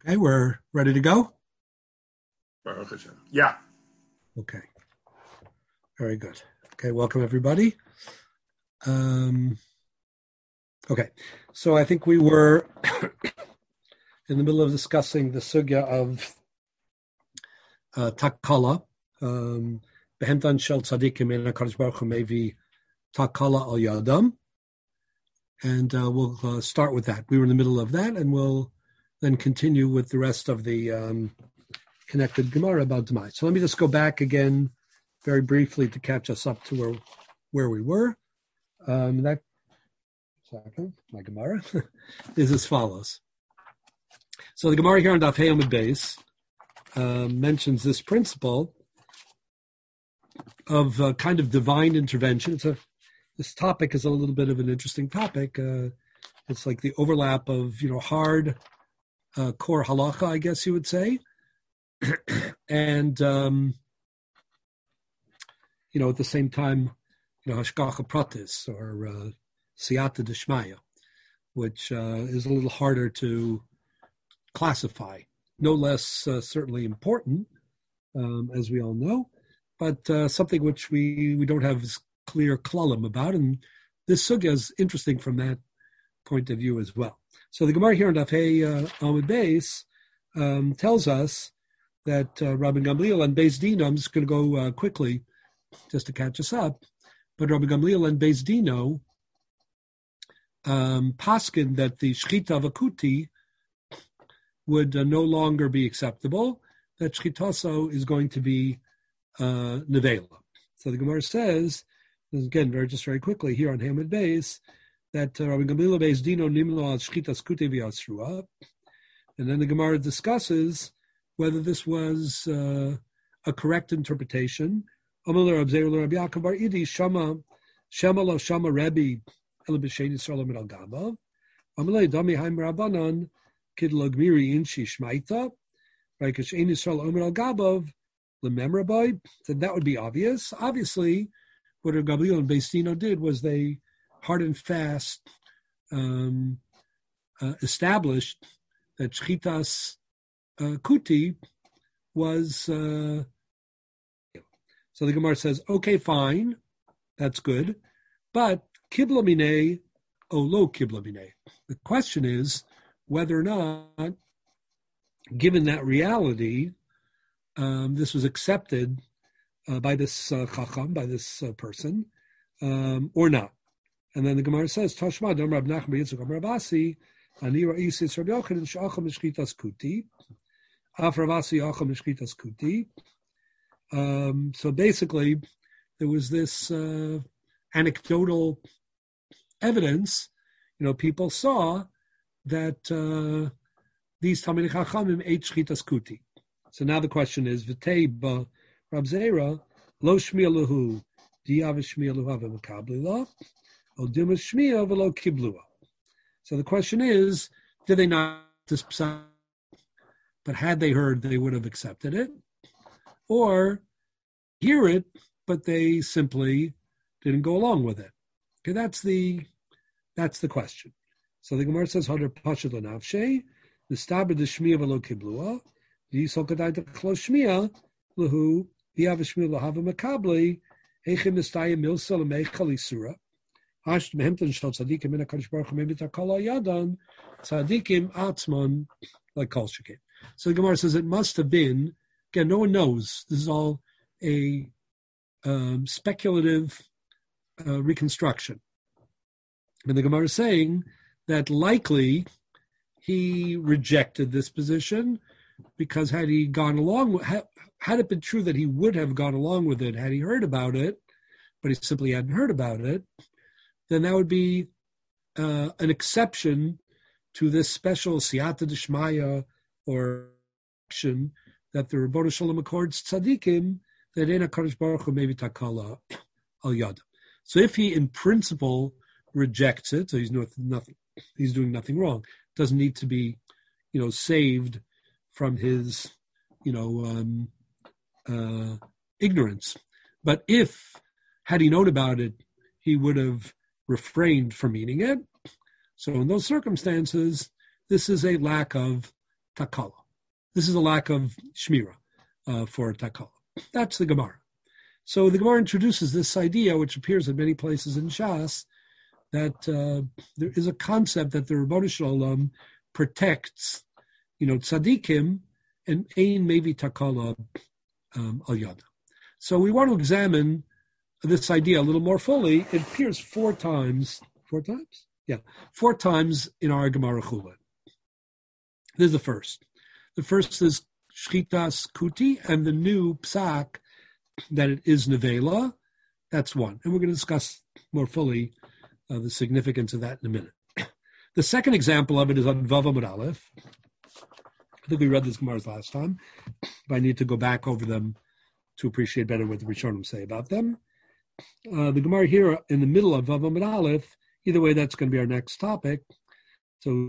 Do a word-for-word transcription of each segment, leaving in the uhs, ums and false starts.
Okay, we're ready to go? Yeah. Okay. Very good. Okay, welcome everybody. Um, okay, so I think we were in the middle of discussing the sugya of uh, takala. Um, Behemtan shel tzadikim in HaKadosh Baruch Hu mevi takala al yadam. And uh, we'll uh, start with that. We were in the middle of that, and we'll then continue with the rest of the um, connected Gemara about Demai. So let me just go back again very briefly to catch us up to where, where we were. Um, that second, my Gemara is as follows. So the Gemara here on Daf Hey Amud Beis um, mentions this principle of uh, kind of divine intervention. It's a This topic is a little bit of an interesting topic. Uh, it's like the overlap of, you know, hard uh, core halacha, I guess you would say, and, um, you know, at the same time, you know, hashgacha pratis or uh, siyata d'shmaya, which uh, is a little harder to classify. No less uh, certainly important, um, as we all know, but uh, something which we, we don't have clear klalim about, and this sugya is interesting from that point of view as well. So the Gemara here in Daf Hey Amud Beis um, tells us that uh, Rabbi Gamliel and Beis Dino, I'm just going to go uh, quickly just to catch us up, but Rabbi Gamliel and Beis Dino um, paskin that the shchita vakuti would uh, no longer be acceptable, that shchitaso is going to be uh, nevela. So the Gemara says, again, very just very quickly here on Hamid Beis, that uh, Rabbi Gamliel Beis Dino nimlo al shchitas kute v'yasrua, and then the Gemara discusses whether this was uh, a correct interpretation. Amalei Rab Zeir Rabbi Yaakov Bar Idi Shama Shama lo Shama Rebbe Ela b'Shein Yisrael Amid al Gabav Amalei Dami Haim Rabbanan Kid Lagmiri Inshi Shmaita Right Kashein Yisrael Amid al Gabav Lememrabai. Then that would be obvious. Obviously, what Gamliel and Beis Dino did was they hard and fast um, uh, established that shchitas uh, kuti was. Uh, so the Gemara says, okay, fine, that's good, but kibla minei o lo kibla minei. The question is whether or not, given that reality, um, this was accepted Uh, by this uh, chacham, by this uh, person, um, or not. And then the Gemara says, Tashma, Dom Rab Nachman Yitzchak Amar Abasi, Ani Ra'isis Rab Yochanan Sh'acham Mishchitas Kuti, Af Ravasi Acham Mishchitas Kuti. Um, so basically, there was this uh, anecdotal evidence, you know, people saw that uh, these Talmidei Chachamim ate Shchitas Kuti. So now the question is, V'tei ba Rab Zera, lo shmiya lahu, diyav shmiya lahu v'makabli la, o dimas shmiya v'lo kiblua. So the question is, did they not this psak, but had they heard, they would have accepted it, or hear it, but they simply didn't go along with it. Okay, that's the that's the question. So the Gemara says, "Hadar pashat l'nafshei, nistabed shmiya v'lo kiblua, v'yisol kadai t'chlo shmiya lahu." Tzadikim atzmon like kol sheken. So the Gemara says it must have been, again, no one knows. This is all a um, speculative uh, reconstruction. And the Gemara is saying that likely he rejected this position because had he gone along with, had, had it been true that he would have gone along with it, had he heard about it, but he simply hadn't heard about it, then that would be uh, an exception to this special siyata d'shmaya or action that the Rebbeinu Shalom accords tzadikim that in HaKadosh Baruch Hu maybe takala al yad. So if he in principle rejects it, so he's no, nothing, he's doing nothing wrong, doesn't need to be, you know, saved from his, you know, um, uh, ignorance. But if, had he known about it, he would have refrained from eating it. So in those circumstances, this is a lack of takala. This is a lack of shmira uh, for takala. That's the Gemara. So the Gemara introduces this idea, which appears in many places in Shas, that uh, there is a concept that the Rebbeinu Shalom protects, you know, tzaddikim, and ein mevi takala um, al yada. So we want to examine this idea a little more fully. It appears four times, four times? Yeah, four times in our Gemara Chulin. This is the first. The first is Shchitas Kuti, and the new psak, that it is nevela. That's one. And we're going to discuss more fully uh, the significance of that in a minute. The second example of it is on Vav Amud Aleph. I think we read this Gemara last time, but I need to go back over them to appreciate better what the Rishonim say about them. Uh, the Gemara here in the middle of Vav Amud Aleph, either way, that's going to be our next topic. So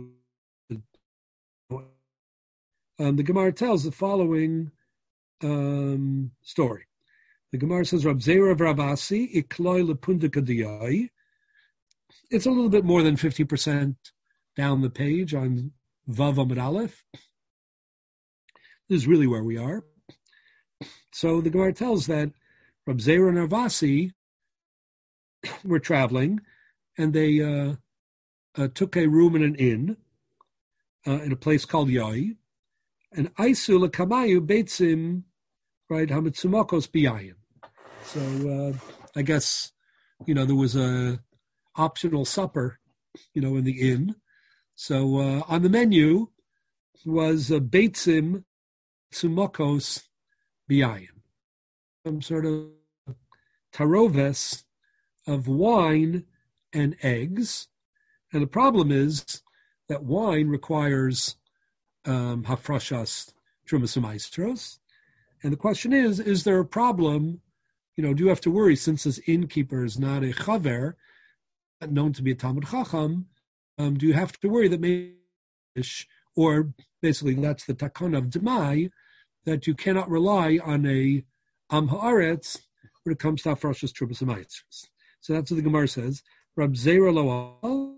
um, the Gemara tells the following um, story. The Gemara says, Rab Zera of Ravasi, ikloi lepundika diyai. It's a little bit more than fifty percent down the page on Vav Amud Aleph. This is really where we are. So the Gemara tells that Rab Zera and Ravasi were traveling, and they uh, uh, took a room in an inn uh, in a place called Yai, and Aisu lekamayu beitzim, right, hamitzumakos biyayin. So uh, I guess, you know, there was a optional supper, you know, in the inn. So uh, on the menu was uh, beitzim tzumokos biyayin, some sort of taroves of wine and eggs. And the problem is that wine requires um, hafrashas trumas u'maestros. And the question is, is there a problem? You know, do you have to worry, since this innkeeper is not a chaver, known to be a Talmud Chacham, um, do you have to worry that maybe, or basically that's the takon of Demai, that you cannot rely on a Am Haaretz when it comes to hafrashas trumas u'maestros. So that's what the Gemara says. Rab Zera lo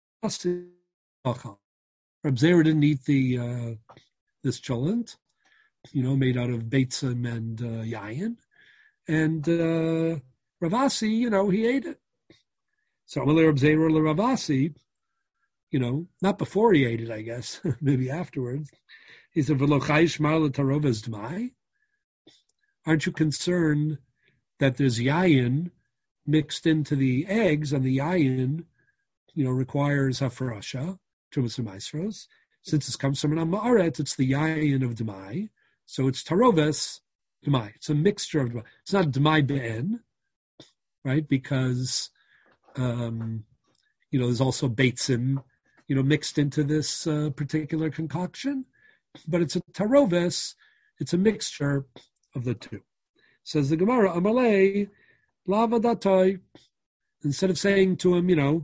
Rab Zera didn't eat the uh, this cholent, you know, made out of beitzim and uh, yayin, and uh, Ravasi, you know, he ate it. So Amalei Rab Zera le Ravasi, you know, not before he ate it, I guess, maybe afterwards. He said, "V'lo chayish mar l'tarovas d'mai." Aren't you concerned that there's yayin mixed into the eggs, and the yayin, you know, requires hafrasha, trumas u'maestros. Since it comes from an am haaretz, it's the yayin of demai, so it's taroves demai. It's a mixture of demai. It's not demai be'en, right? Because, um, you know, there's also beitzim, you know, mixed into this uh, particular concoction, but it's a taroves. It's a mixture of the two. Says the Gemara, Amalei. Instead of saying to him, you know,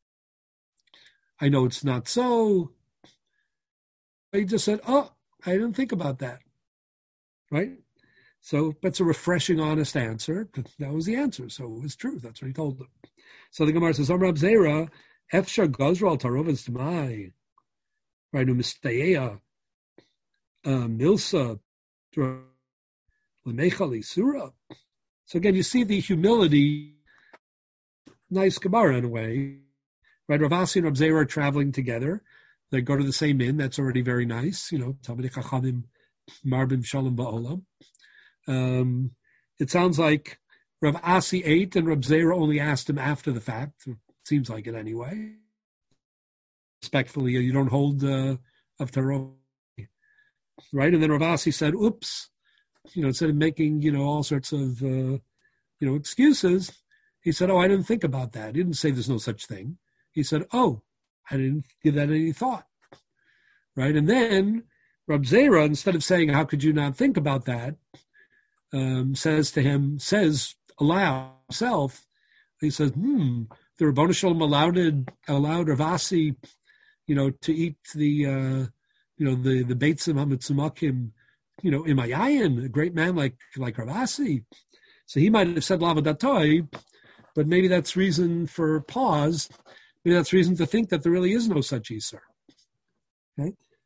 I know it's not so, he just said, oh, I didn't think about that. Right? So that's a refreshing, honest answer. That was the answer. So it was true. That's what he told them. So the Gemara says, Amrab Zera, Efshar Gazral Tarovas Demai, right? Umistayeya, Milsa, Lemechali Surah. So again, you see the humility, nice Gemara in a way, right? Ravasi and Rab Zera are traveling together. They go to the same inn. That's already very nice. You know, Talmidei Chachamim Marbim Shalom Ba'olam. Um, it sounds like Rav Asi ate and Rab Zera only asked him after the fact. It seems like it anyway. Respectfully, you don't hold uh, of Tarot, right? And then Rav Asi said, oops. You know, instead of making, you know, all sorts of, uh, you know, excuses, he said, oh, I didn't think about that. He didn't say there's no such thing. He said, oh, I didn't give that any thought. Right? And then Rab Zera, instead of saying, how could you not think about that, um, says to him, says aloud himself, he says, hmm, the Rebbeinu Shalom allowed, allowed Ravasi, you know, to eat the, uh, you know, the, the beitzim hamitzumakim, you know, Imayayin, a great man like like Ravasi. So he might have said Lavadatoi, but maybe that's reason for pause. Maybe that's reason to think that there really is no such Isur. Okay?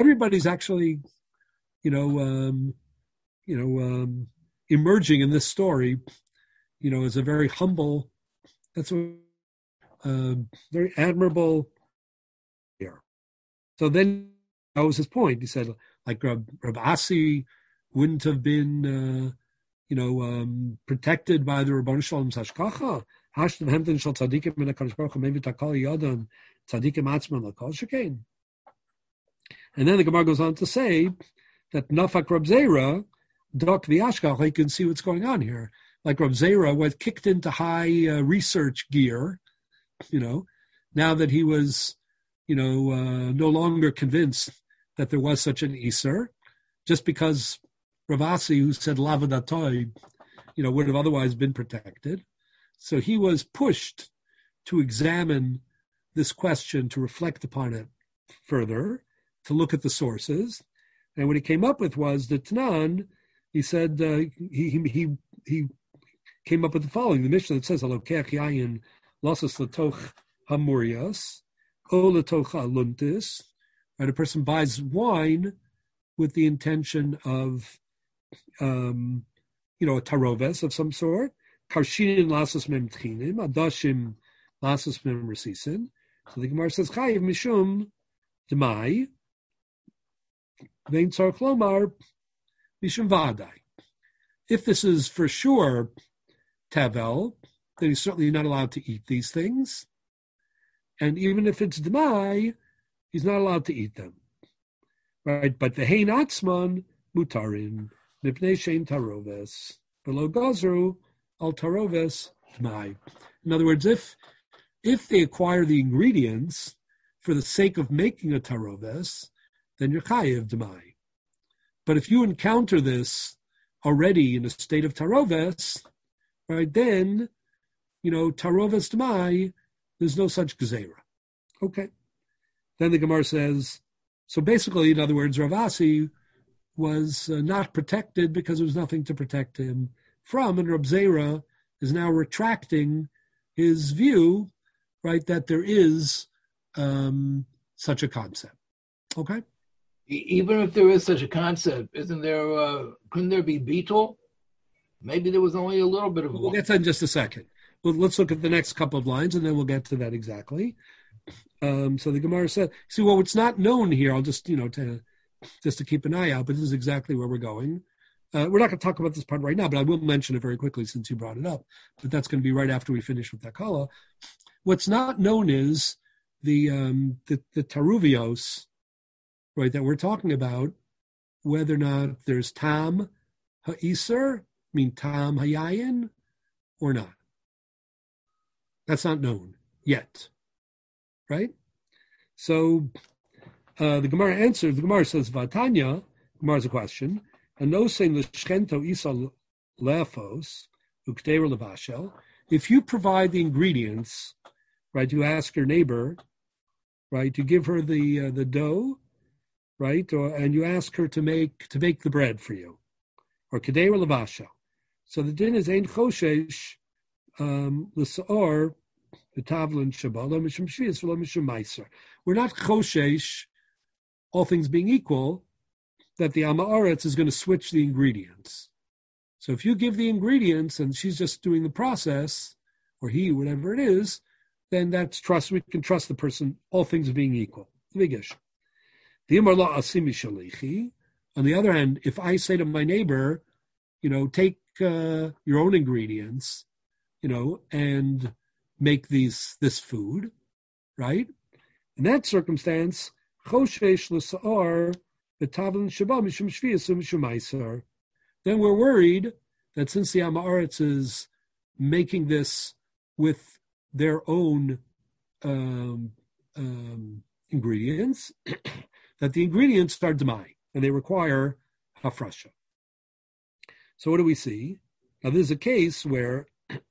everybody's actually, you know, um, you know, um, emerging in this story, you know, as a very humble, that's a uh, very admirable here. So then that was his point. He said, like Rab, Rab Asi wouldn't have been, uh, you know, um, protected by the Rabbanu Shalom Hashkacha. Hashtav Hemden Shal Tzadikim Min HaKadosh Baruch Hu Mevi Takal Yadam Tzadikim Atzman Lakol Shekain. And then the Gemara goes on to say that Nafak Rab Zera, Dok V'Ashkach, you can see what's going on here. Like Rab Zera was kicked into high uh, research gear, you know, now that he was, you know, uh, no longer convinced that there was such an Iser, just because Ravasi, who said Lavadatoy, you know, would have otherwise been protected. So he was pushed to examine this question, to reflect upon it further, to look at the sources. And what he came up with was that Tanan, he said, uh, he, he he he came up with the following, the Mishnah that says, Alokech yayin losas latoch hamurias, o latoch aluntis. Right, a person buys wine with the intention of, um, you know, a taroves of some sort. Karshinin lasas mem tchinim, adashim lasas mem resisin. So the Gemara says, Chayiv mishum demai, vein tzarich lomar mishum vadai. If this is for sure tavel, then he's certainly not allowed to eat these things. And even if it's demai, he's not allowed to eat them. Right? But the hein atzman mutarin, mipnei shein taroves, below gazru al taroves demai. In other words, if if they acquire the ingredients for the sake of making a taroves, then you're chayiv demai. But if you encounter this already in a state of taroves, right, then, you know, taroves demai, there's no such gezerah. Okay. Then the Gemara says, so basically, in other words, Rav Asi was uh, not protected because there was nothing to protect him from, and Rab Zera is now retracting his view, right, that there is um, such a concept. Okay? Even if there is such a concept, isn't there, uh, couldn't there be beetle? Maybe there was only a little bit of We'll get to that in just a second. Well, let's look at the next couple of lines, and then we'll get to that exactly. Um, so the Gemara said, see, well, what's not known here, I'll just, you know, to, just to keep an eye out, but this is exactly where we're going. Uh, we're not going to talk about this part right now, but I will mention it very quickly since you brought it up. But that's going to be right after we finish with that kala. What's not known is the um, the, the taruvios, right, that we're talking about, whether or not there's tam ha'iser, mean tam hayayin, or not. That's not known yet. Right? So uh, the Gemara answers, the Gemara says, Vatanya, Gemara is a question, and no saying the Shchento Isa Lefos, Uktera Levashel, if you provide the ingredients, right, you ask your neighbor, right, to give her the uh, the dough, right, or and you ask her to make to bake the bread for you, or Kedera Levashel. So the din is Ein Choshesh um L'Saor. We're not choshesh, all things being equal, that the Amaretz is going to switch the ingredients. So if you give the ingredients and she's just doing the process, or he, whatever it is, then that's trust. We can trust the person, all things being equal. On the other hand, if I say to my neighbor, you know, take uh, your own ingredients, you know, and make these this food, right? In that circumstance, then we're worried that since the Amaretz is making this with their own um, um, ingredients, that the ingredients are demai, and they require hafrasha. So what do we see? Now there's a case where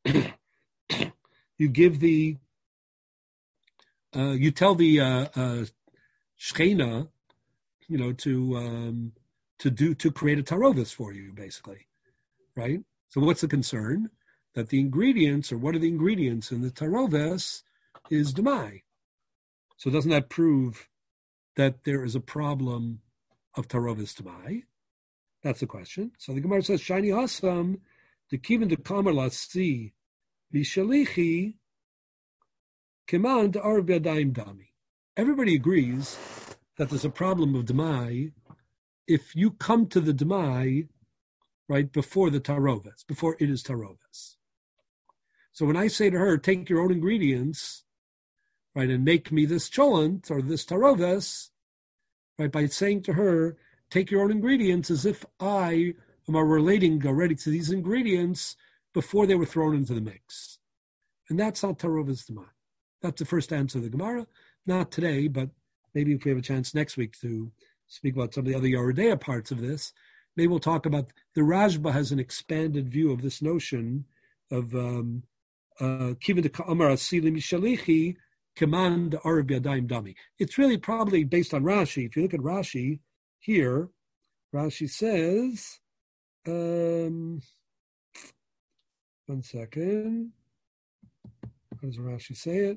you give the, uh, you tell the uh, uh, shchena, you know, to um, to do to create a tarovis for you, basically, right? So what's the concern? That the ingredients, or what are the ingredients in the tarovis, is demai. So doesn't that prove that there is a problem of Tarovis Demai? That's the question. So the Gemara says, Shiny Hasam, the Kivin de Kamer Latsi, Vishalichi, Keman de Arv Yadayim Dami. Everybody agrees that there's a problem of Demai if you come to the Demai right before the Taroves, before it is Taroves. So when I say to her, take your own ingredients, right, and make me this cholent or this Taroves, right, by saying to her, take your own ingredients as if I am relating already to these ingredients before they were thrown into the mix. And that's not Taroves Demai. That's the first answer of the Gemara. Not today, but maybe if we have a chance next week to speak about some of the other Yoredeya parts of this, maybe we'll talk about, the Rashba has an expanded view of this notion of Kivin de Ka'amar Asili Mishalichi Keman de Arab Yadayim Dami. It's really probably based on Rashi. If you look at Rashi here, Rashi says, um, one second, how does Rashi say it?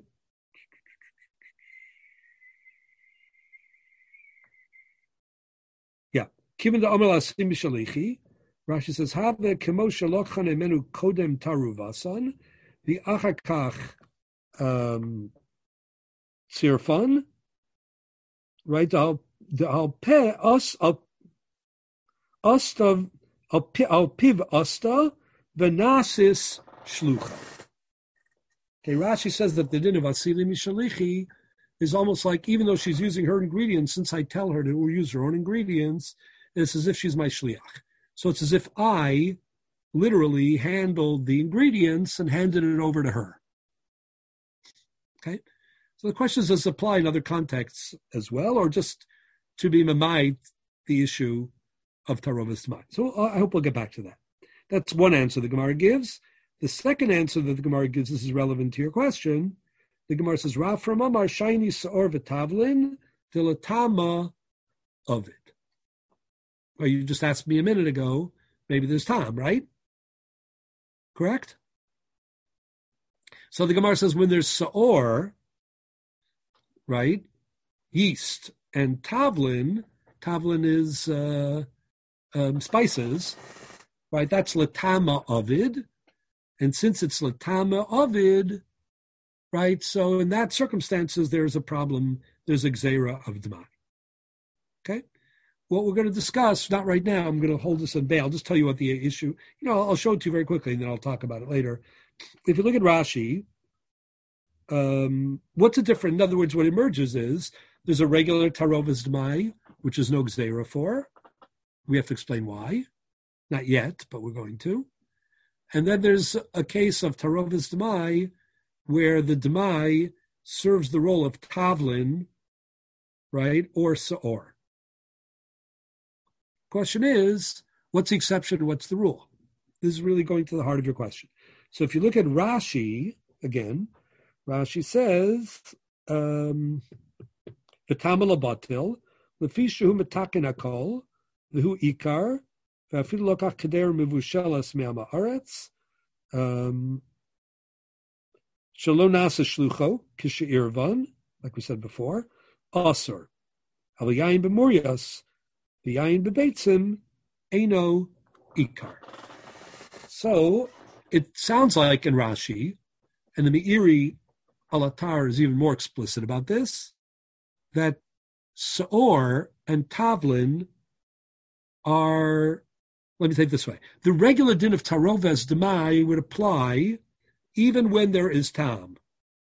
Kivin de Amar Asim B'Shalichi, Rashi says, Have kemo shalochan emenu kodem taruvasan, the achakach tzirfan, right? Al al pe us al asta al piv asta venasis shlucha. Okay, Rashi says that the din of Asili Mishalichi is almost like, even though she's using her ingredients, since I tell her to use her own ingredients, it's as if she's my shliach. So it's as if I literally handled the ingredients and handed it over to her. Okay? So the question is, does it apply in other contexts as well, or just to be mamait the issue of Tarovis Demai? So I hope we'll get back to that. That's one answer the Gemara gives. The second answer that the Gemara gives, this is relevant to your question. The Gemara says, Rav from Amar Shiny Saor V'Tavlin Tilatama of it. Well, you just asked me a minute ago, maybe there's Tom, right? Correct? So the Gemara says when there's Saor, right, yeast, and Tavlin, Tavlin is uh, um, spices, right, that's Latama Ovid. And since it's Latama Ovid, right, so in that circumstances, there's a problem, there's a Gzeira of Demai. Okay? What we're going to discuss, not right now, I'm going to hold this in bay. I'll just tell you what the issue, you know, I'll show it to you very quickly, and then I'll talk about it later. If you look at Rashi, um, what's the difference? In other words, what emerges is there's a regular Tarovis Demai, which is no Gzeira for. We have to explain why. Not yet, but we're going to. And then there's a case of Tarovis Demai where the Demai serves the role of Tavlin, right, or Saor. Question is, what's the exception, what's the rule? This is really going to the heart of your question. So if you look at Rashi, again, Rashi says, um, V'tamal abatil, lefi shehu metakin hakol, v'hu ikar, v'afilu lokach keder mevushelas me'ama aretz, um, shelo nasa shlucho, kishe'irvan, like we said before, asur, al yayin b'murias, the yayin bebeitzim, eino ikar. So it sounds like in Rashi, and the Meiri Alatar is even more explicit about this, that Saor and Tavlin are, let me take it this way, the regular din of Taroves Demai would apply even when there is Tam.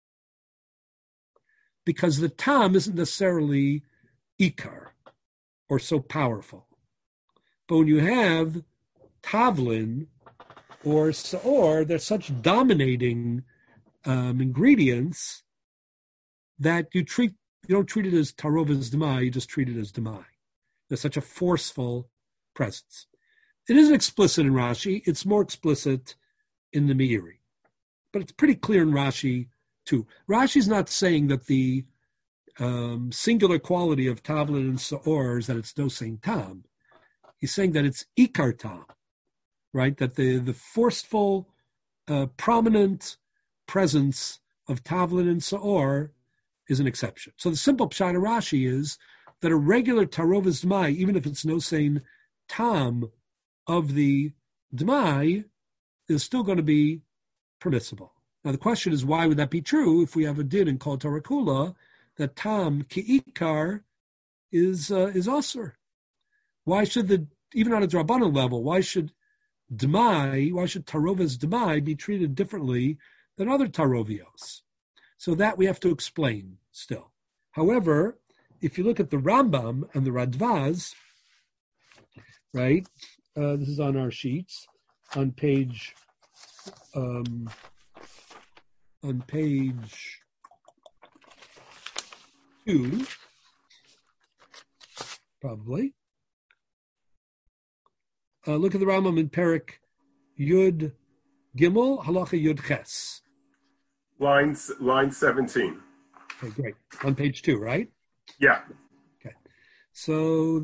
Because the Tam isn't necessarily Ikar, or so powerful. But when you have Tavlin or Saor, they're such dominating um, ingredients that you treat you don't treat it as Tarovis Demai, you just treat it as Demai. There's such a forceful presence. It isn't explicit in Rashi, it's more explicit in the Meiri. But it's pretty clear in Rashi too. Rashi's not saying that the Um, singular quality of Tavlin and Saor is that it's no same Tam. He's saying that it's Ikar Tam, right? That the, the forceful, uh, prominent presence of Tavlin and Saor is an exception. So the simple Pshat of Rashi is that a regular tarovas d'mai, even if it's no same tam of the d'mai, is still going to be permissible. Now the question is, why would that be true if we have a din in Kol Torah Kula that tam ki'ikar is uh, is asur? Why should the, even on a Drabanan level, why should d'mai, why should tarovas d'mai be treated differently than other tarovios? So that we have to explain still. However, if you look at the Rambam and the Radvaz, right, uh, this is on our sheets, on page, um, on page two, probably. Uh, look at the Rambam in Perik Yud Gimel, Halacha Yud Ches. Line, line seventeen. Okay, great. On page two, right? Yeah. Okay. So,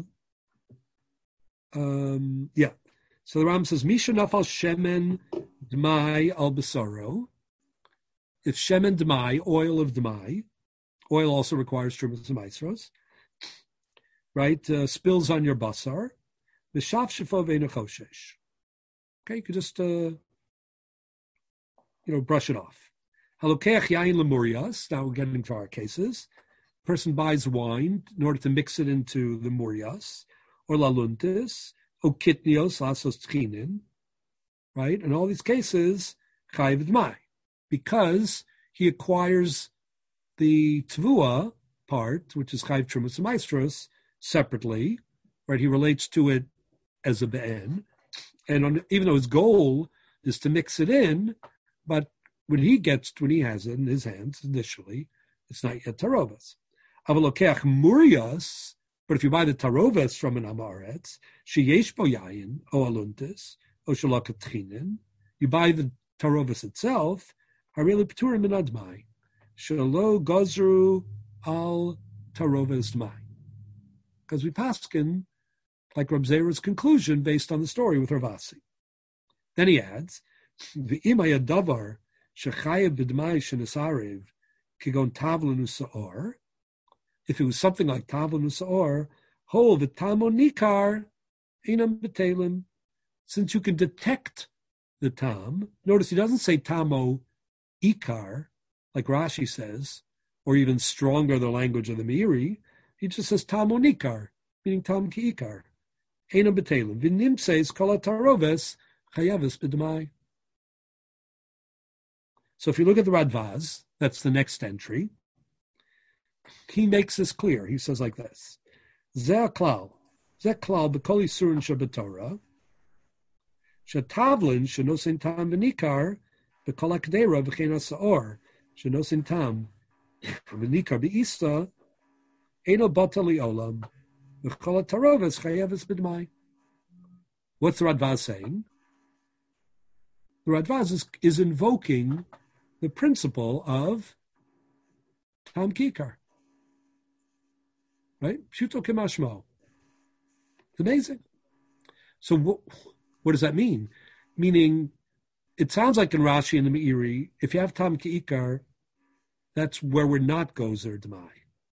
um, yeah. So the Ram says, Misha nafal shemen d'mai al basaro. If shemen d'mai, oil of d'mai, oil also requires trumas and maisros, right? Uh, spills on your basar. V'shaf shefo ve'enu choshesh. Okay, you could just, uh, you know, brush it off. Halokeach yain lemurias. Now we're getting to our cases. Person buys wine in order to mix it into the murias, or laluntis, or kitnios lasos tchinin, right? In all these cases, chayiv d'mai, because he acquires the tvua part, which is chayiv trumas and maestros, separately, right? He relates to it as a be'en, and on, even though his goal is to mix it in, but when he gets, when he has it in his hands initially, it's not yet tarovas. Avalokeach murias, but if you buy the tarovas from an amaretz, sheyesh bo yayin o aluntis o shalakat tchinin, you buy the tarovas itself, hareli p'turim min admai, shalo gozru al tarovas d'mai. Because we paskin like Reb Zera's conclusion based on the story with Ravasi. Then he adds, v'imay adavar shechayev b'dmai shenesarev kigon tavlin u'sa'or. If it was something like tavlin u'sa'or, ho v'tamo nikar einam b'telim. Since you can detect the tam, notice he doesn't say tamo ikar, like Rashi says, or even stronger the language of the Meiri. He just says tamo nikar, meaning tam ki ikar. Einam b'telim. V'nim says kol ha'taroves chayavis b'dmai. So if you look at the Radvaz, that's the next entry, he makes this clear. He says like this: Zeh klal, zeh klal b'kol yisurin shabatorah, shetavlin shenosin tam v'nikar b'kol hakdera v'chein ha'saor shenosin tam v'nikar b'ista eino bata li'olam v'kol ha'taroves chayeves b'dmai. What's the Radvaz saying? The Radvaz is, is invoking the principle of tam kikar. Right? Pshuto kemashmo. It's amazing. So what, what does that mean? Meaning, it sounds like in Rashi and the Meiri, if you have tam ki'ikar, that's where we're not gozer d'mai.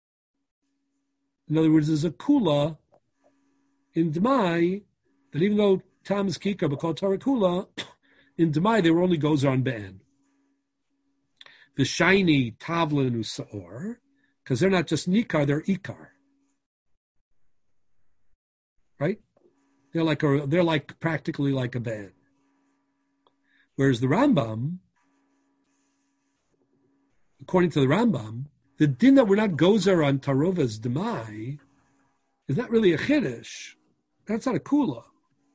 In other words, there's a kula in d'mai that even though tam is ki'ikar, but called Torah kula, in d'mai they were only gozer on be'en. The shiny tavlin u'sa'or, because they're not just nikar, they're ikar. Right? They're like a, they're like practically like a band. Whereas the Rambam, according to the Rambam, the din that we're not gozer on tarovas d'mai is not really a chiddush. That's not a kula.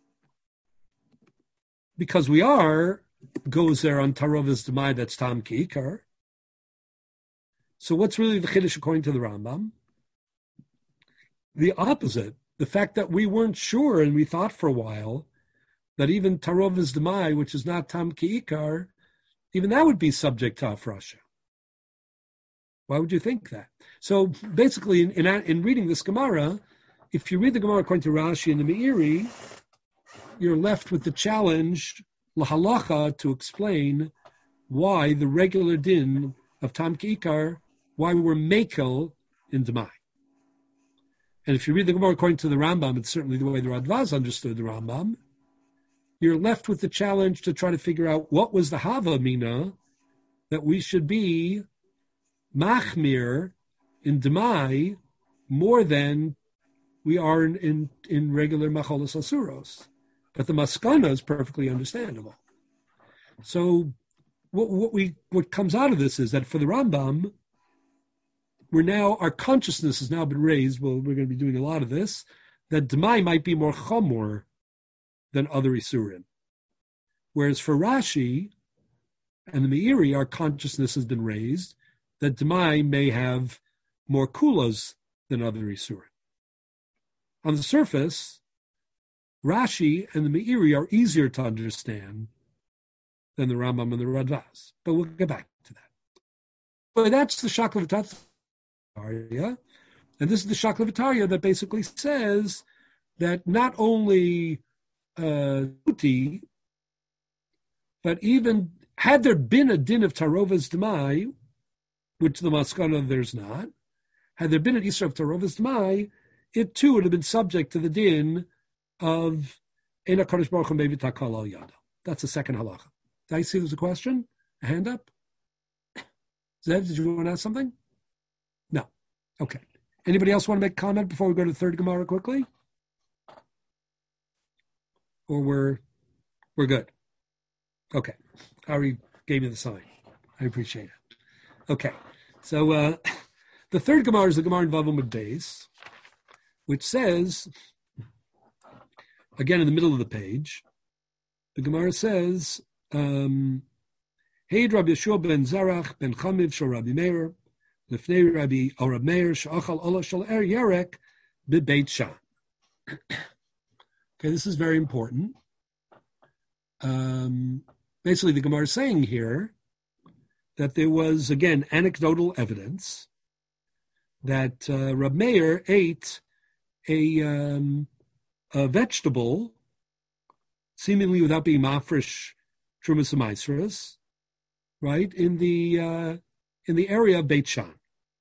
Because we are gozer on tarovas d'mai, that's tam ki'ikar. So what's really the chiddush according to the Rambam? The opposite. The fact that we weren't sure and we thought for a while that even tarovas d'mai, which is not tam ki'ikar, even that would be subject to afrasha. Why would you think that? So basically, in, in, in reading this Gemara, if you read the Gemara according to Rashi and the Meiri, you're left with the challenge, lahalacha, to explain why the regular din of tam ki'ikar, why we were mekel in d'mai. and if you read the Gemara according to the Rambam, it's certainly the way the Radvaz understood the Rambam, you're left with the challenge to try to figure out what was the Hava Mina that we should be machmir in Demai more than we are in, in, in regular Macholos Asuros. But the Maskana is perfectly understandable. So what, what we what comes out of this is that for the Rambam, we're now, our consciousness has now been raised, well, we're going to be doing a lot of this, that Demai might be more chamor than other Isurim. Whereas for Rashi and the Meiri, our consciousness has been raised that Demai may have more kulas than other Isurim. On the surface, Rashi and the Meiri are easier to understand than the Rambam and the Radvaz. But we'll get back to that. But that's the Shaklavataria. And this is the Shaklavataria that basically says that not only uh, but even had there been a din of Tarovas Demai, which the Maskana there's not, had there been an Isra of Tarovas Demai, it too would have been subject to the din of Eina Kadosh Baruch Hu Mevi Takal Al Yada. That's the second halacha. Did I see there's a question? A hand up? Zev, did you want to ask something? No. Okay. Anybody else want to make a comment before we go to the third Gemara quickly? Or we're we're good? Okay. Ari gave me the sign. I appreciate it. Okay. So uh, the third Gemara is the Gemara in Vav Amud Beis, which says, again in the middle of the page, the Gemara says, um, Hey Rabbi Yeshua ben Zarach ben Chamiv shel Rabbi Meir, Lefnei Rabbi or Rabbi Meir she'achal olah shel er yerek bebeit Shan. Okay, this is very important. Um, basically, the Gemara is saying here that there was, again, anecdotal evidence that uh, Rabbi Meir ate a, um, a vegetable, seemingly without being mafresh Trumas Maisras, right, in the uh, in the area of Beit Shan,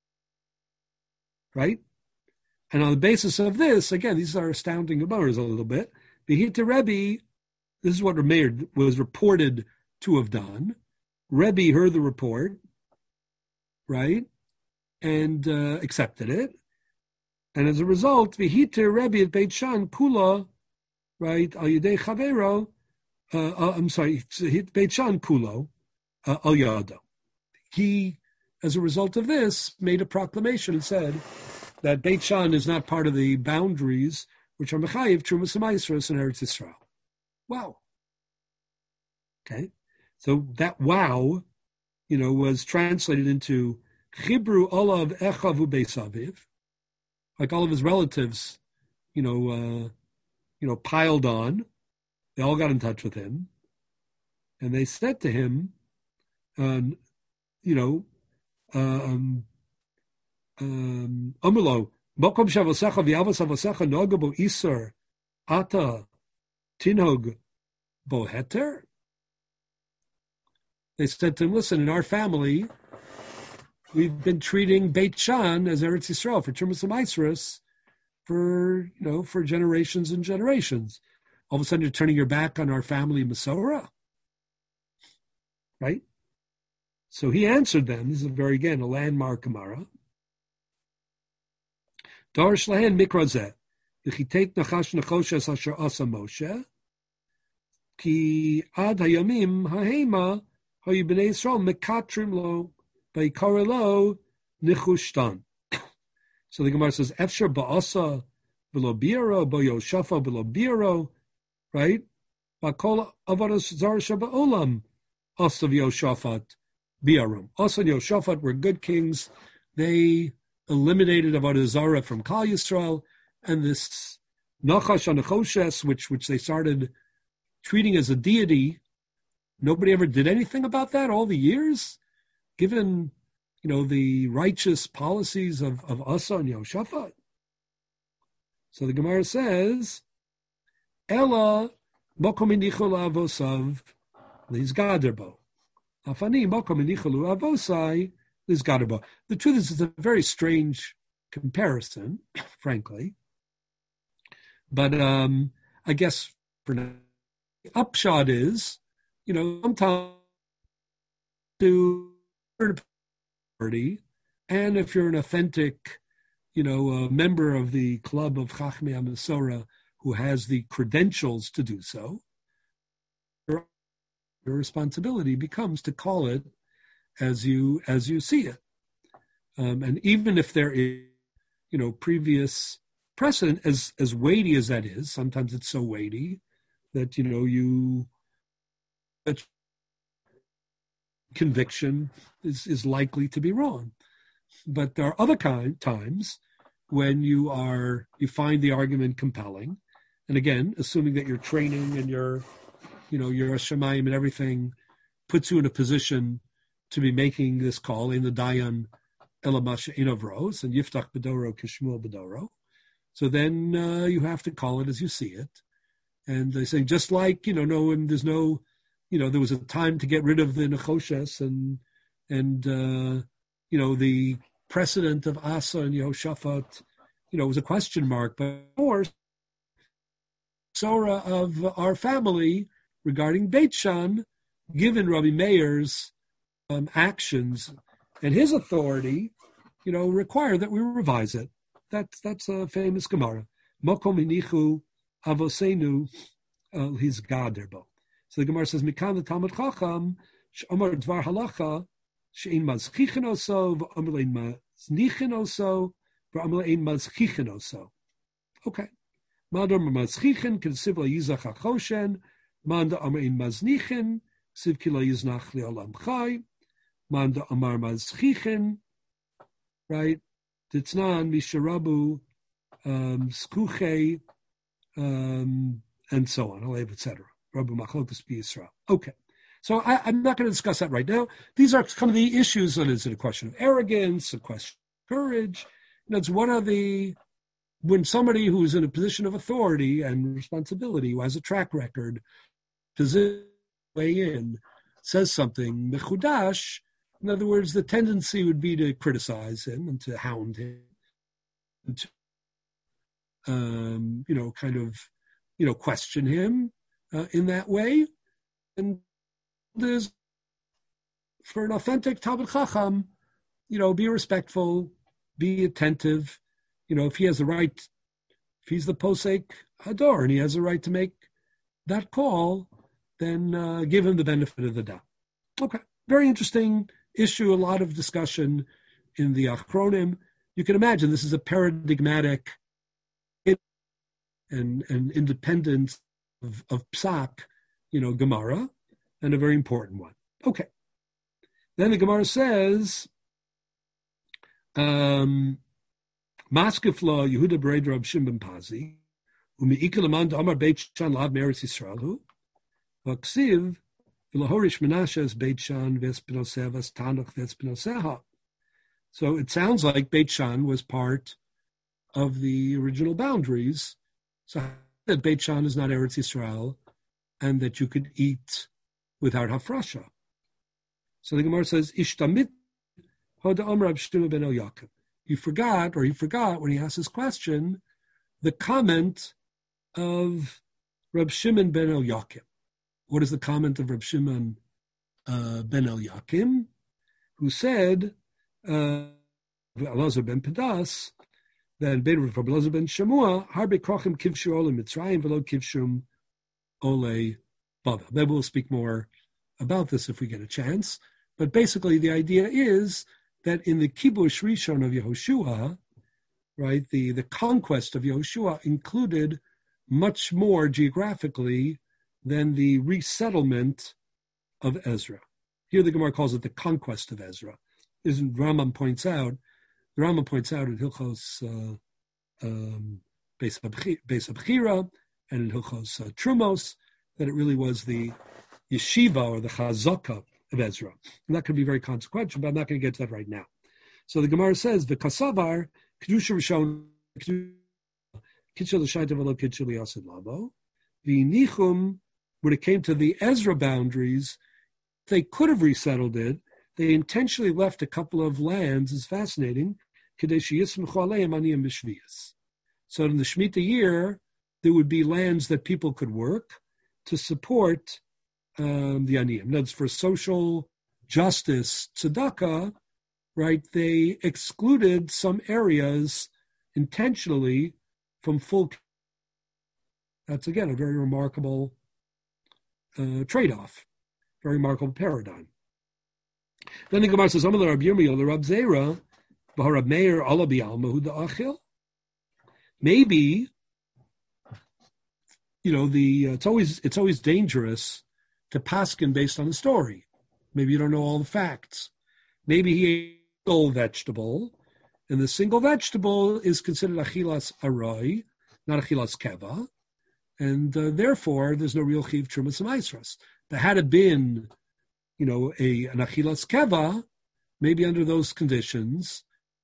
right? And on the basis of this, again, these are astounding Gemaras a little bit. Behita Rebbe, this is what Rameir was reported to have done. Rebbe heard the report, right, and uh, accepted it. And as a result, Behita Rebbe at Beit Shan, Kula, right, Al Yedei Chavero, uh, uh, I'm sorry, Beit Shan Kulo, uh, Al Yado. He, as a result of this, made a proclamation and said that Beit Shan is not part of the boundaries which are Mechayiv, Trumas Maisros, and Eretz Yisrael. Wow. Okay. So that wow, you know, was translated into Chibru Olav Echavu Beisaviv, like all of his relatives, you know, uh, you know, piled on. They all got in touch with him, and they said to him, um, you know, um, um, Amulo, Mokom Shavosecha V'Yavos Avosecha Noga Bo Iser Ata Tinhog Bo Heter. They said to him, listen, in our family, we've been treating Beit Shan as Eretz Yisrael for Trumas Maisros for, you know, for generations and generations. All of a sudden, you're turning your back on our family Masorah, right? So he answered them. This is a very, again, a landmark Gemara. Darish lahen mikrazeh, v'chitek nachash nachoshes asher asa Moshe, ki ad hayamim hahema hayu b'nei Yisrael mekatrim lo v'yikare lo nichushtan. So the Gemara says, Efsher ba'asa v'lo biro, ba'yoshafa v'lo biro, right? V'kol avodas zar shaba'olam asa v'yoshafat biarum. Asa and Yoshafat were good kings. They eliminated Avodah Zarah from Kal Yisrael, and this Nachash HaNechoshes, which which they started treating as a deity, nobody ever did anything about that all the years, given, you know, the righteous policies of, of Asa and Yoshafat. So the Gemara says, Ella mokom inichol avosav lizgaderbo. Afani mokom inichol avosai. The truth is, it's a very strange comparison, frankly. But um, I guess for now, the upshot is, you know, sometimes to party, and if you're an authentic, you know, a member of the club of Chachmei HaMasorah who has the credentials to do so, your, your responsibility becomes to call it as you as you see it. Um, and even if there is, you know, previous precedent, as as weighty as that is, sometimes it's so weighty that, you know, you that conviction is, is likely to be wrong. But there are other kind times when you are you find the argument compelling, and again, assuming that your training and your, you know, your Shemayim and everything puts you in a position to be making this call in the Dayan Elamasha Inovros and Yiftach Bedoro Kishmuel Bedoro. So then uh, you have to call it as you see it. And they say, just like, you know, no, and there's no, you know, there was a time to get rid of the Nechoshes and, and uh, you know, the precedent of Asa and Yehoshaphat, you know, was a question mark. But of course, Sora of our family regarding Beit Shan, given Rabbi Meir's um, actions and his authority, you know, require that we revise it. That's that's a famous Gemara. Mokom inichu avosenu his gaderbo. So the Gemara says, Mikan the Talmud Chacham she'omar dvar halacha she'in mazchichen oso v'omar le'in maznichen oso v'omar le'in mazchichen oso. Okay. Madam mazchichen k'siv la'yizach ha'choshen manda omar ein maznichen siv ki la'yiznach le'olam chai manda omar mazchichen, right? Titznan misharabu um, skuche um, and so on, et cetera. Rabbi Machlokas B'Yisrael. Okay, so I, I'm not going to discuss that right now. These are some of the issues. And is it a question of arrogance, a question of courage? You know, it's one of the when somebody who is in a position of authority and responsibility, who has a track record, does it weigh in, says something mechudash. In other words, the tendency would be to criticize him and to hound him, and to, um, you know, kind of, you know, question him uh, in that way. And there's, for an authentic Talmid Chacham, you know, be respectful, be attentive. You know, if he has the right, if he's the Posek Hador and he has the right to make that call, then uh, give him the benefit of the doubt. Okay, very interesting issue, a lot of discussion in the Achronim. You can imagine this is a paradigmatic and, and independence of, of Psak, you know, Gemara, and a very important one. Okay. Then the Gemara says, um, Maskefla Yehuda Bered Rab Shimon Pazi, Umi'ikal Aman Amar Beit Shan Lad Meretz Yisraelu, Vaksiv, V'lahorish Menashe Beit Shan Vespinoseha Tanach Vespinoseha. So it sounds like Beit Shan was part of the original boundaries. So that Beit Shan is not Eretz Yisrael, and that you could eat without hafrasha. So the Gemara says, Ishtamit Hoda Amar Rab Shimon ben Yaakov. You forgot, or he forgot when he asked his question, the comment of Rab Shimon ben Yaakov. What is the comment of Rab Shimon uh, ben Eliakim, who said, uh, Elazar ben Pedas, that Ben Rav Elazar ben Shamua, Harbe Krochim Kivshu Ole Mitzrayim Velo Kivshum Ole Bava. Maybe we'll speak more about this if we get a chance. But basically, the idea is that in the Kibush Rishon of Yehoshua, right, the, the conquest of Yehoshua included much more geographically than the resettlement of Ezra. Here the Gemara calls it the conquest of Ezra. Isn't Rambam points out, the Rambam points out in Hilchos uh, um, Beis Abchira and in Hilchos uh, Trumos that it really was the yeshiva or the chazaka of Ezra. And that could be very consequential, but I'm not going to get to that right now. So the Gemara says, V'kasavar, Kedusha Rishon, Kitchel L'Shaita V'lo Kitchel L'Yasid Lavo, V'nichum, when it came to the Ezra boundaries, they could have resettled it. They intentionally left a couple of lands. It's fascinating. So in the Shemitah year, there would be lands that people could work to support um, the aniyim. That's for social justice, tzedakah, right? They excluded some areas intentionally from full. That's, again, a very remarkable uh, trade-off, very remarkable paradigm. Then the Gemara says, Amar Rabbi Yirmiyah, the Rab Zera, B'harab Meir, Allah B'Alma, the Achil. Maybe, you know, the uh, it's always it's always dangerous to paskin based on a story. Maybe you don't know all the facts. Maybe he ate a single vegetable, and the single vegetable is considered achilas aroi, not achilas keva, and uh, therefore there's no real chiv trumas maisras. But had it been, you know, a an achilas keva, maybe under those conditions,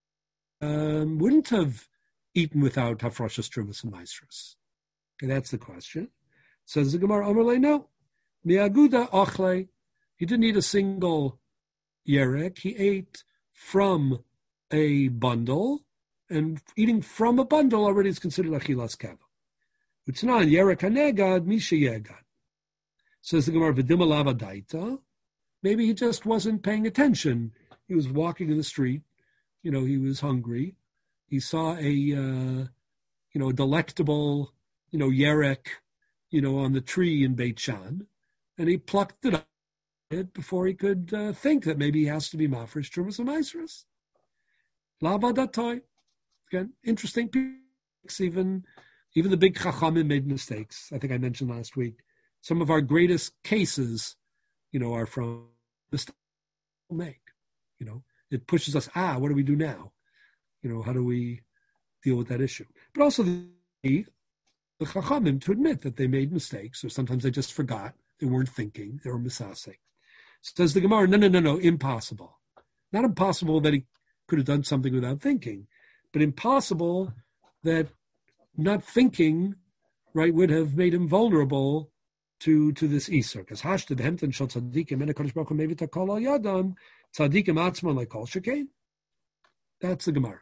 um, wouldn't have eaten without hafrashas trumas and maisras. Okay, that's the question. Says the Gemara, Amarle, no. Miaguda ochle. He didn't eat a single yerek. He ate from a bundle, and eating from a bundle already is considered achilas keva. Utnan yerek hanegad misha yegad. Says the Gemara, v'dima lava daita. Maybe he just wasn't paying attention. He was walking in the street. You know, he was hungry. He saw a, uh, you know, delectable, you know, yerek, you know, on the tree in Beit Shan, and he plucked it up before he could uh, think that maybe he has to be mafresh trumas and maisras. Lava datoi. Again, interesting picks. Even, even the big chachamim made mistakes. I think I mentioned last week. Some of our greatest cases, you know, are from mistakes we make. You know, it pushes us. Ah, what do we do now? You know, how do we deal with that issue? But also the, the chachamim to admit that they made mistakes, or sometimes they just forgot. They weren't thinking. They were misasek. Says the Gemara, no, no, no, no, impossible. Not impossible that he could have done something without thinking, but impossible that not thinking, right, would have made him vulnerable to, to this Isser. Because hashted hemten shal tzadikim and HaKadosh Baruch Hu maybe takol al yadam tzadikim atzman like kol shekain. That's the Gemara.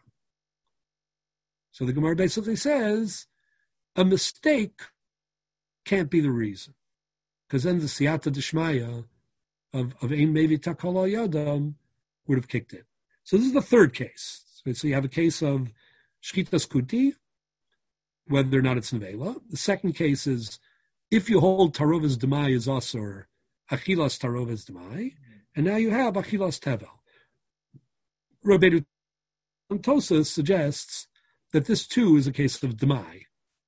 So the Gemara basically says a mistake can't be the reason, because then the siyata d'shmaya of of ein mevi takol al yadam would have kicked in. So this is the third case. So, so you have a case of shchitas kuti, whether or not it's nevela. The second case is if you hold tarovas demai is asur, achilas tarovas demai, and now you have achilas tevel. Rabbeinu Tosas suggests that this too is a case of demai,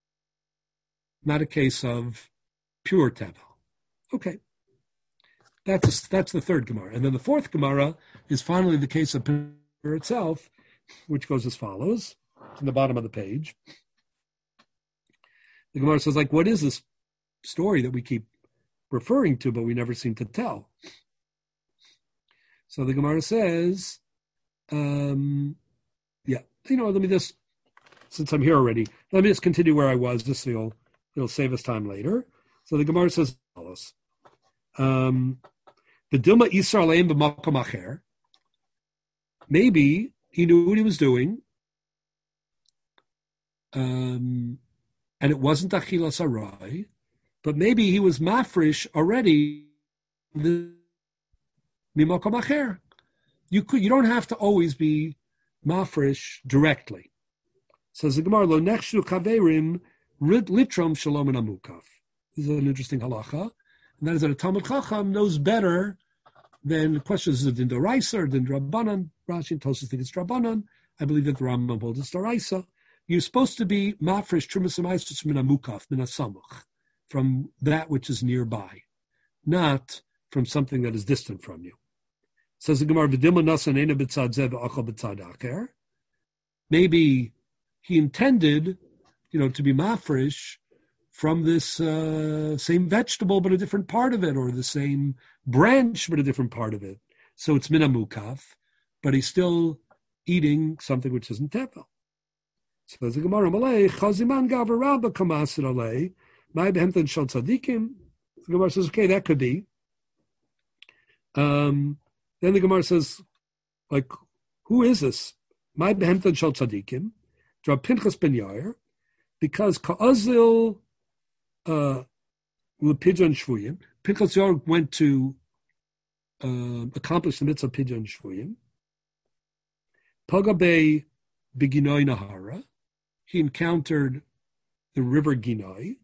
not a case of pure tevel. Okay, that's a, that's the third Gemara, and then the fourth Gemara is finally the case of Pinur itself, which goes as follows in the bottom of the page. The Gemara says, like, what is this story that we keep referring to, but we never seem to tell? So the Gemara says, um, yeah, you know, let me just, since I'm here already, let me just continue where I was, just so you'll, it'll save us time later. So the Gemara says as follows. Um, the Dilma Isar Aleim b'makom acher. Maybe he knew what he was doing, um, and it wasn't achilas arai, but maybe he was mafresh already. The mimakom acher. You could, you don't have to always be mafresh directly. Says the Gemara, lo nechshu kaverim litrom shalom and amukaf. This is an interesting halacha, and that is that a Talmud Chacham knows better than the questions of din d'oraisa or din d'rabbanan. Rashi and Tosas think it's d'rabbanan. I believe that the Rambam holds it's d'oraisa. You're supposed to be mafresh trumas amaistus min amukaf min asamuch, from that which is nearby, not from something that is distant from you. Says the Gemara, v'dilma nasan eina b'tzad zeh v'achal b'tzad acher. Maybe he intended, you know, to be mafresh from this uh, same vegetable, but a different part of it, or the same branch, but a different part of it. So it's min amukaf, but he's still eating something which isn't tevel. So there's the Gemara, malay chaziman gaver rabba kamasid alei, my behemten shal tzadikim. The Gemara says, okay, that could be. Um, then the Gemara says, like, who is this? My behemten shal tzadikim, Drab Pinchas ben Yair, because Ka'azil uh, L'Pidyon Shvuyim, Pinchas Yair went to uh, accomplish the mitzvah Pidyon Shvuyim. Pagabe Beginoi Nahara, he encountered the river Ginoi.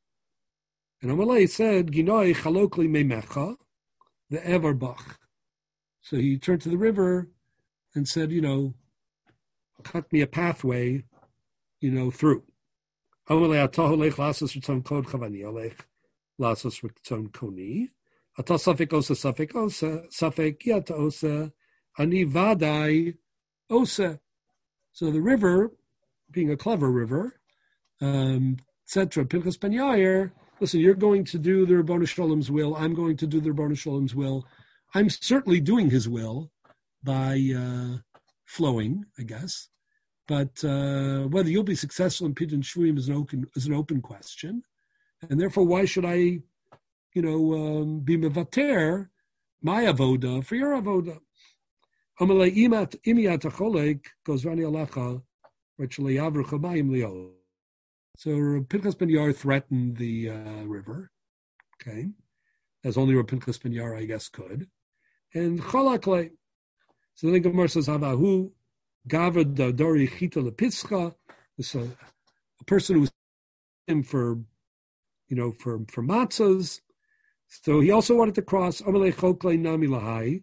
And Amalei said, Ginoi Chalokli Memecha, the Everbach. So he turned to the river and said, you know, cut me a pathway, you know, through. Amalei Ataholech Lasos Ritzon Kod Chavani Alech Lasos Ritzon Koni. Ata Safek Osa Safek Osa Safek Yata Osa Ani Vadai Osa. So the river, being a clever river, um, et cetera, Pinchas Ben Yair, listen, you're going to do the Ribono Shalom's will. I'm going to do the Ribono Shalom's will. I'm certainly doing his will by uh, flowing, I guess. But uh, whether you'll be successful in Pidyon Shvuyim is an open is an open question, and therefore, why should I, you know, um, be mevater my avoda for your avoda? Amalei imat imiat acholek goes rani alacha, richly avru chamayim leo. So Pinchas Ben Yair threatened the uh, river, okay, as only Pinchas Ben Yair, I guess, could, and cholakle. So then the Gemara says, Havahu gavra dori chita lepitzcha. This a, a person who was him for, you know, for for matzahs. So he also wanted to cross. Amalei chokle nami lahai.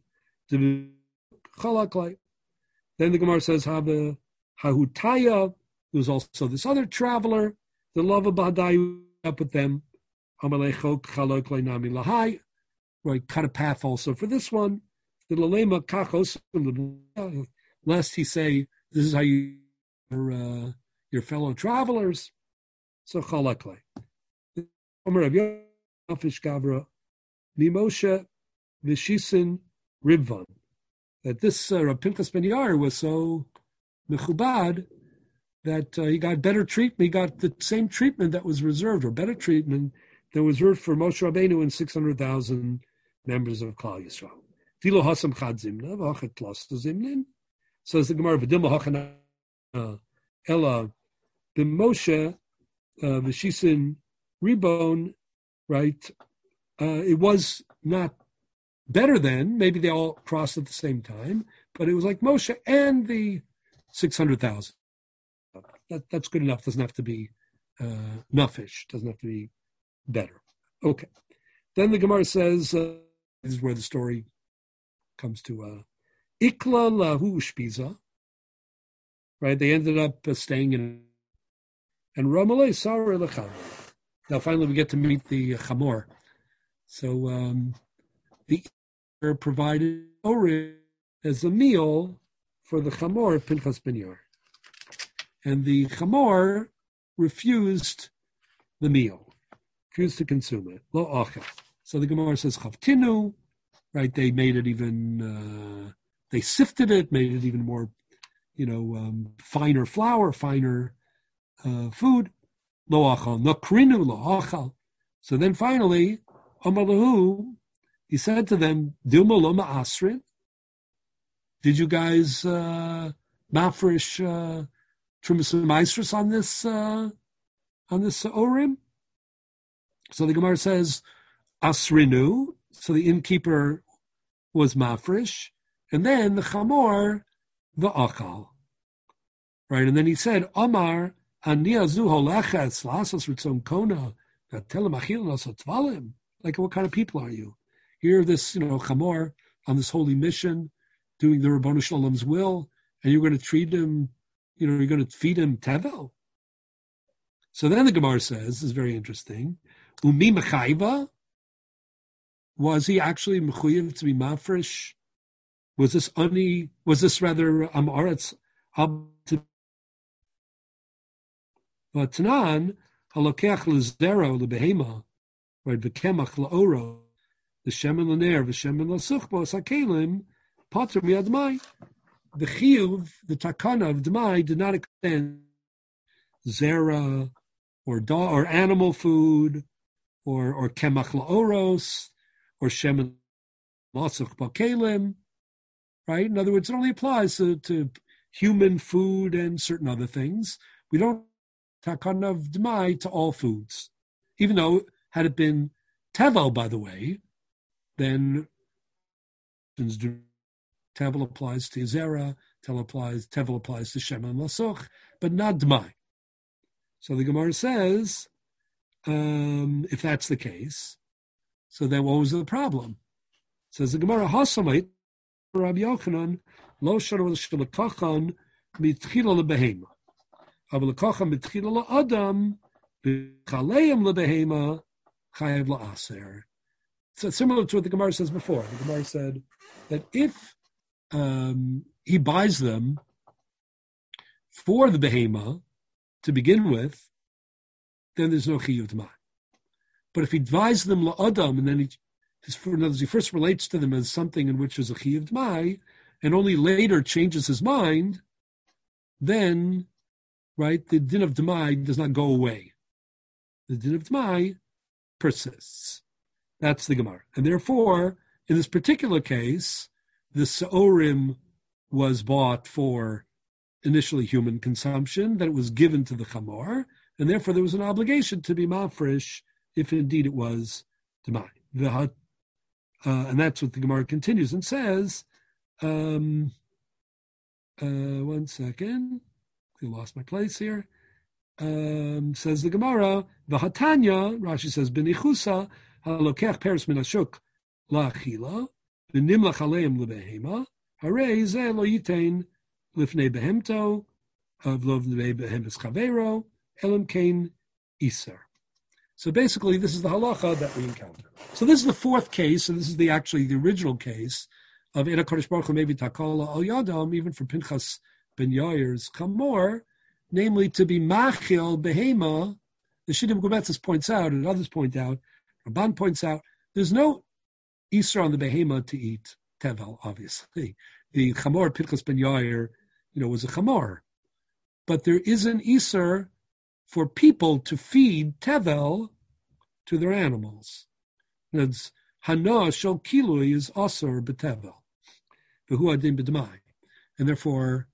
Cholakle. Then the Gemara says, Hava hahutaya. There was also this other traveler. The love of Badai up with them. Amalei chok chalokle nami lahai. Right, cut a path also for this one. The lalema kachos, lest he say, this is how you your, uh, your fellow travelers. So chalakle. Omer Rav Yafish Gavra Mimoshe Vishisin Ribvan. That this uh, Rav Pinchas Ben Yair was so mechubad that uh, he got better treatment. He got the same treatment that was reserved, or better treatment that was reserved for Moshe Rabbeinu and six hundred thousand members of Klal Yisrael. Filo hasam chad zimna v'achet tlos zimnin. So as the Gemara v'dilma hachana ella b'Moshe v'shisin ribon, right? Uh, it was not better than, maybe they all crossed at the same time, but it was like Moshe and the six hundred thousand. That, that's good enough. Doesn't have to be uh, nuffish. Doesn't have to be better. Okay. Then the Gemara says, uh, this is where the story comes to uh, Ikla lahu shpiza. Right? They ended up uh, staying in, and Ramalei Sarah lecham. Now finally we get to meet the uh, Chamor. So um, the Eber provided Orim as a meal for the Chamor of Pinchas Ben Yair. And the Chamor refused the meal, refused to consume it. Lo achel. So the Gemara says chavtinu, right? They made it even, uh, they sifted it, made it even more, you know, um, finer flour, finer uh, food. Lo achal, nakrinu lo achal. So then finally, Amalahu, he said to them, Dilma lo ma'asrin. Did you guys uh, mafresh uh, Trumas and Maestros on this uh, on this uh, Orim? So the Gemara says Asrinu. So the innkeeper was mafresh, and then the Chamor va'achal. Right, and then he said Amar aniazu holeches lasos ritzon kona v'telem achil nosot tvalim. Like, what kind of people are you? You're this, you know, Chamor on this holy mission, doing the Ribono Shalom's will, and you're going to treat him. You know, you're going to feed him tevel. So then the Gemara says, this is very interesting, Umi mechayva, was he actually mechuyev to be mafresh? Was this ani, was this rather amaretz? But Tanan, halokeach lezero lebehema, right, v'kemach laoro, the shemen l'ner, v'shemen l'suchbo, sakelim, patr miadmai. The chiyuv, the takana of Dmai, did not extend zera or da, or animal food or or kemach laoros or shemen masuch bakelim, right? In other words, it only applies to, to human food and certain other things. We don't takana of Dmai to all foods. Even though, had it been Tevel, by the way, then Tevel applies to Zera, Tevel applies, Tevel applies to Shema and Lasuch, but not Dmai. So the Gemara says, um, if that's the case, so then what was the problem? Says the Gemara, Hasamait, Rabbi Yochanan, Lo Shara Shalakachan, Mitchila Lebehema. Avalakachan Mitchila Adam, B'chaleim Lebehema, Chayev La'aser. So similar to what the Gemara says before. The Gemara said that if um, he buys them for the behema to begin with, then there's no chiyuv d'mai. But if he buys them la'adam, and then he, his, in other words, he first relates to them as something in which there's a chiyuv d'mai, and only later changes his mind, then, right, the din of d'mai does not go away. The din of d'mai persists. That's the Gemara. And therefore, in this particular case, the Seorim was bought for initially human consumption, that it was given to the Chamor, and therefore there was an obligation to be mafresh if indeed it was Demai. Uh, and that's what the Gemara continues and says, um, uh, one second, I lost my place here. Um, says the Gemara, V'hatanya, Rashi says, B'nichusa, halokech peres min hashuk la'achila, v'nimlach aleim lebehema, harei zeh lo yitain lifnei behemto, v'lo lifnei behemes chavero, elam kain iser. So basically, this is the halacha that we encounter. So this is the fourth case, and this is the actually the original case of Eda Kodesh Baruch Hu maybe takala al yadam, even for Pinchas ben Yair's chamor, namely to be machil behema. The Shittim Gubetzis points out, and others point out, Ramban points out, there's no Isra on the behema to eat tevel, obviously. The chamor Pinchas ben Yair, you know, was a chamor. But there is an Isra for people to feed tevel to their animals. That's hana shel kilui is asur betevel, v'hu adin b'dmai, and therefore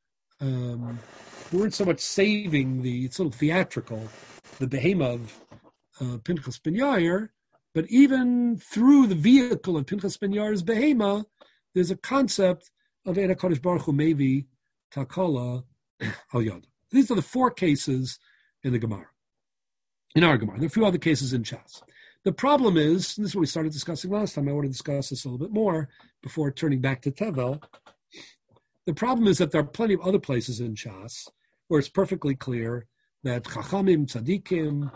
um, we weren't so much saving the, it's a little theatrical, the behema of uh, Pinchas ben Yair, but even through the vehicle of Pinchas ben Yair's behema, there's a concept of Eda Kodesh Baruch Hu maybe takala al yad. These are the four cases in the Gemara, in our Gemara. There are a few other cases in Shas. The problem is, and this is what we started discussing last time, I want to discuss this a little bit more before turning back to Tevel. The problem is that there are plenty of other places in Shas where it's perfectly clear that Chachamim, Tzadikim,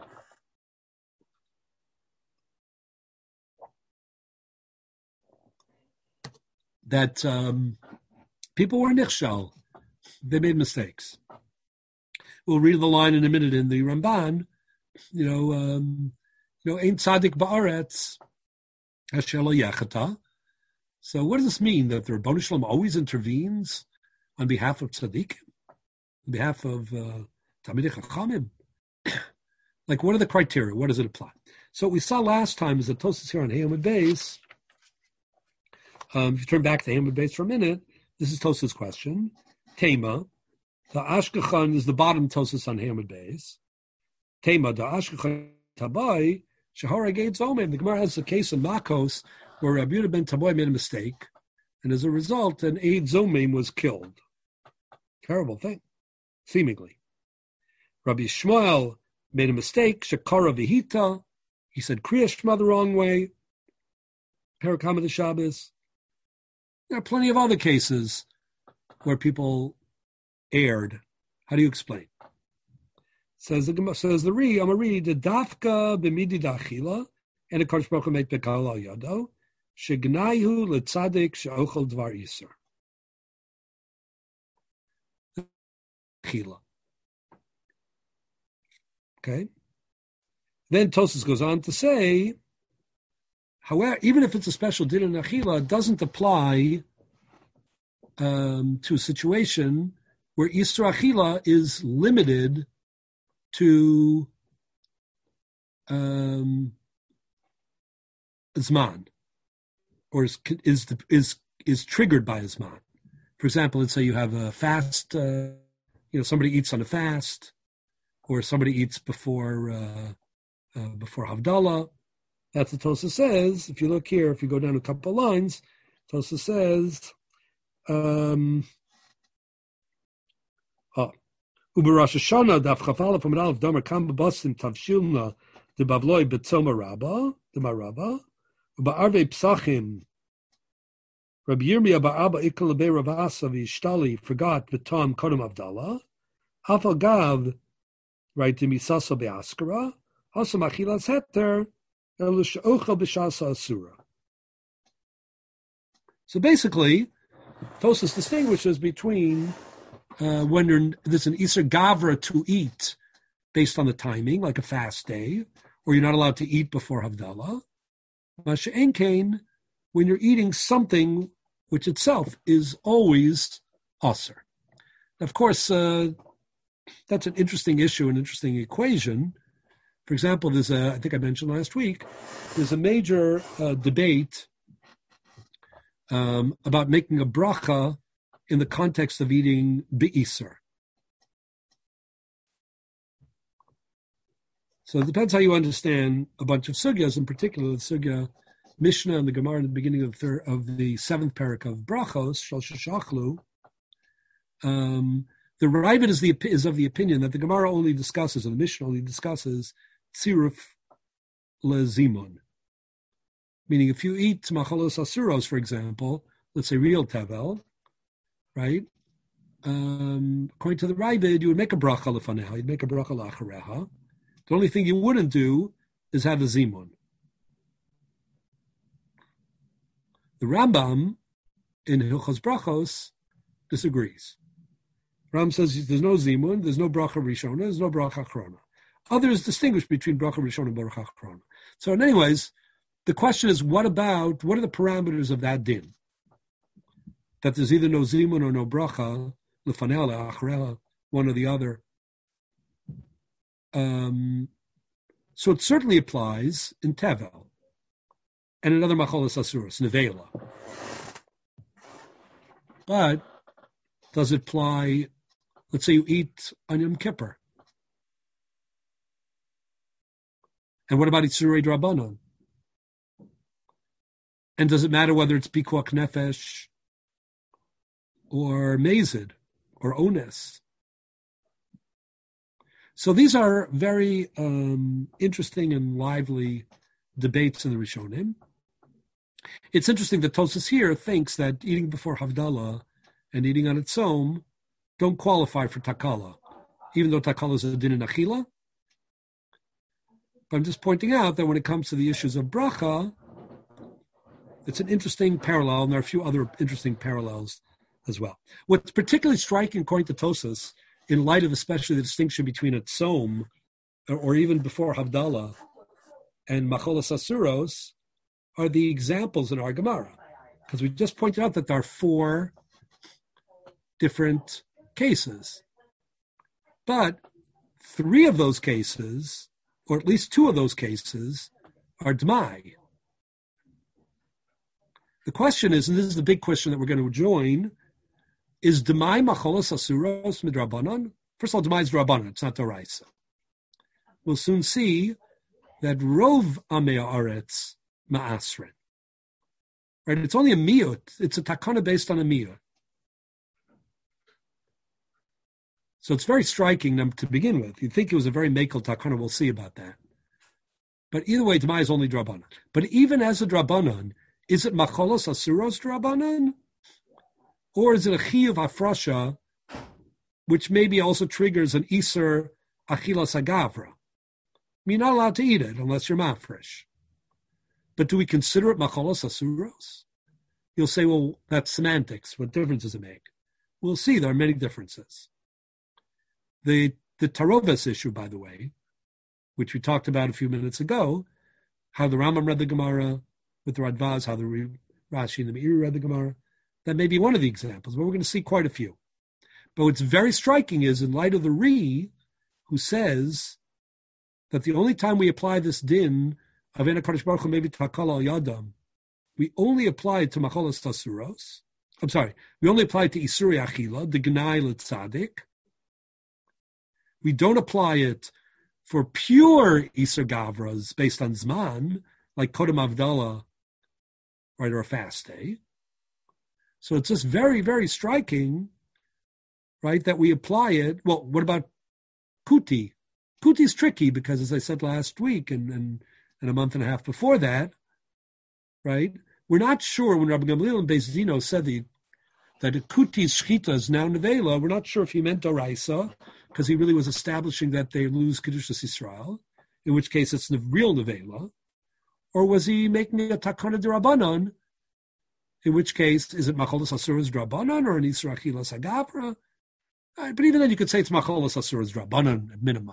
that um, people were nichshal. They made mistakes. We'll read the line in a minute in the Ramban, you know, um, you know, Ein Tzadik Ba'aretz Asher Lo Yechata. So what does this mean? That the Rebbeinu Shalom always intervenes on behalf of Tzadikim, on behalf of uh, Talmidei Chachamim? Like, what are the criteria? What does it apply? So what we saw last time is that Tosas here on Hayamid Beis. Um, if you turn back to Hayamid Beis for a minute, this is Tosas' question. Tema. The Ashkechan is the bottom Tosas on Hamid Beis. Tema, the Ashkechan Tabai, Shahara Gate Zomim. The Gemara has a case in Makos where Rabbi Yehuda ben Tabai made a mistake, and as a result, an Eid Zomim was killed. Terrible thing, seemingly. Rabbi Shmuel made a mistake, Shakara Vihita. He said Kriya Shema the wrong way. Parakama the Shabbos. There are plenty of other cases where people aired. How do you explain? Says the says the Ri, Amari the Dafka b'midi dachila, and a Kodesh Baruch Hu made bekal al yado, shegnayu letzadik she'ochel dvar iser. Achila. Okay. Then Tosas goes on to say, however, even if it's a special din in achila, it doesn't apply um, to a situation where Isra Achila is limited to um, Zman, or is, is is is triggered by Zman. For example, let's say you have a fast, uh, you know, somebody eats on a fast, or somebody eats before uh, uh, before Havdalah. That's what Tosafos says. If you look here, if you go down a couple of lines, Tosafos says, um, oh, Uber Rosh Hashanah, Daf Chafala from Aleph Domer Kam Basim Tavshilna de Bavloi Betzoma Rabba, de Marabba, Uba Arve Psachim, Rabbi Yirmiyah Ba'aba Ikal Be Ravasa Vishtali forgot Vitam Kodam Avdallah, Afal Gav, right, to Misasa Be'askara, Hasam Achilas Heter, Elishocha B'Shasa Asura. So basically, Tosafos distinguishes between uh, when you're, there's an Iser Gavra to eat based on the timing, like a fast day, or you're not allowed to eat before Havdalah. Masha'en Kain, when you're eating something which itself is always Aser. Of course, uh, that's an interesting issue, an interesting equation. For example, there's a, I think I mentioned last week, there's a major uh, debate um, about making a bracha in the context of eating be'iser. So it depends how you understand a bunch of sugyas, in particular the sugya Mishnah and the Gemara in the beginning of the, third, of the seventh parak of Brachos, Shal Shachlu. Um, the Ravid is, the, is of the opinion that the Gemara only discusses, or the Mishnah only discusses, tziruf lezimun. Meaning if you eat machalos asuros, for example, let's say real tevel, right? Um, according to the Ravid, you would make a bracha lefaneha, you'd make a bracha lachareha. The only thing you wouldn't do is have a zimun. The Rambam in Hilchos Brachos disagrees. Ram says there's no zimun, there's no bracha rishona, there's no bracha achrona. Others distinguish between bracha rishona and bracha achrona. So, anyways, the question is, what about what are the parameters of that din? That there's either no zimun or no bracha, lefanela, achrela, one or the other. Um, so it certainly applies in tevel and in other macholas asuros, nevela. But does it apply? Let's say you eat on Yom Kippur. And what about Itzurei Drabanan? And does it matter whether it's Pikuach Nefesh or Mazid or Ones? So these are very um, interesting and lively debates in the Rishonim. It's interesting that Tosafos here thinks that eating before Havdalah and eating on its own don't qualify for takala, even though takala is a din in achila. But I'm just pointing out that when it comes to the issues of bracha, it's an interesting parallel, and there are a few other interesting parallels as well. What's particularly striking, according to Tosafos, in light of especially the distinction between a tzom, or, or even before Havdalah, and macholas asuros, are the examples in our Gemara. Because we just pointed out that there are four different cases. But three of those cases, or at least two of those cases, are Dmai. The question is, and this is the big question that we're going to join, is Dmai macholas asuros midrabanan? First of all, Dmai is drabanan, it's not Doraisa. We'll soon see that Rov Amei Haaretz ma'asrin. Right? It's only a miyut. It's a takana based on a miyut. So it's very striking to begin with. You'd think it was a very mekel takana. We'll see about that. But either way, Dmai is only drabanan. But even as a drabanan, is it macholos asuros drabanan? Or is it a chiyuv afrasha, which maybe also triggers an iser achilas agavra? You're not allowed to eat it unless you're mafresh. But do we consider it macholos asuros? You'll say, well, that's semantics. What difference does it make? We'll see. There are many differences. The the Taroves issue, by the way, which we talked about a few minutes ago, how the Rambam read the Gemara with the Radvaz, how the Rashi and the Meiri read the Gemara, that may be one of the examples, but we're going to see quite a few. But what's very striking is, in light of the Ri, who says that the only time we apply this din of Ena Kadosh Baruch Hu maybe takala al yadam, we only apply it to macholas tasuros. I'm sorry, we only apply it to isuri achila, the gnai l'tzadik. We don't apply it for pure Isser Gavras based on Zman, like Kodem Avdallah, right, or a fast day. So it's just very, very striking, right, that we apply it. Well, what about Kuti? Kuti's tricky because, as I said last week and, and, and a month and a half before that, right, we're not sure when Rabbi Gamliel and Beis Dino said the, that a Kuti's Shchita is now Nevela, we're not sure if he meant Oraisa, because he really was establishing that they lose Kedushas Yisrael, in which case it's the real Nevela, or was he making a Takana D'Rabbanan, in which case, is it Macholas Asuras D'Rabbanan or an Isra Achilas Agavra? Right, but even then you could say it's Macholas Asuras D'Rabbanan at minimum.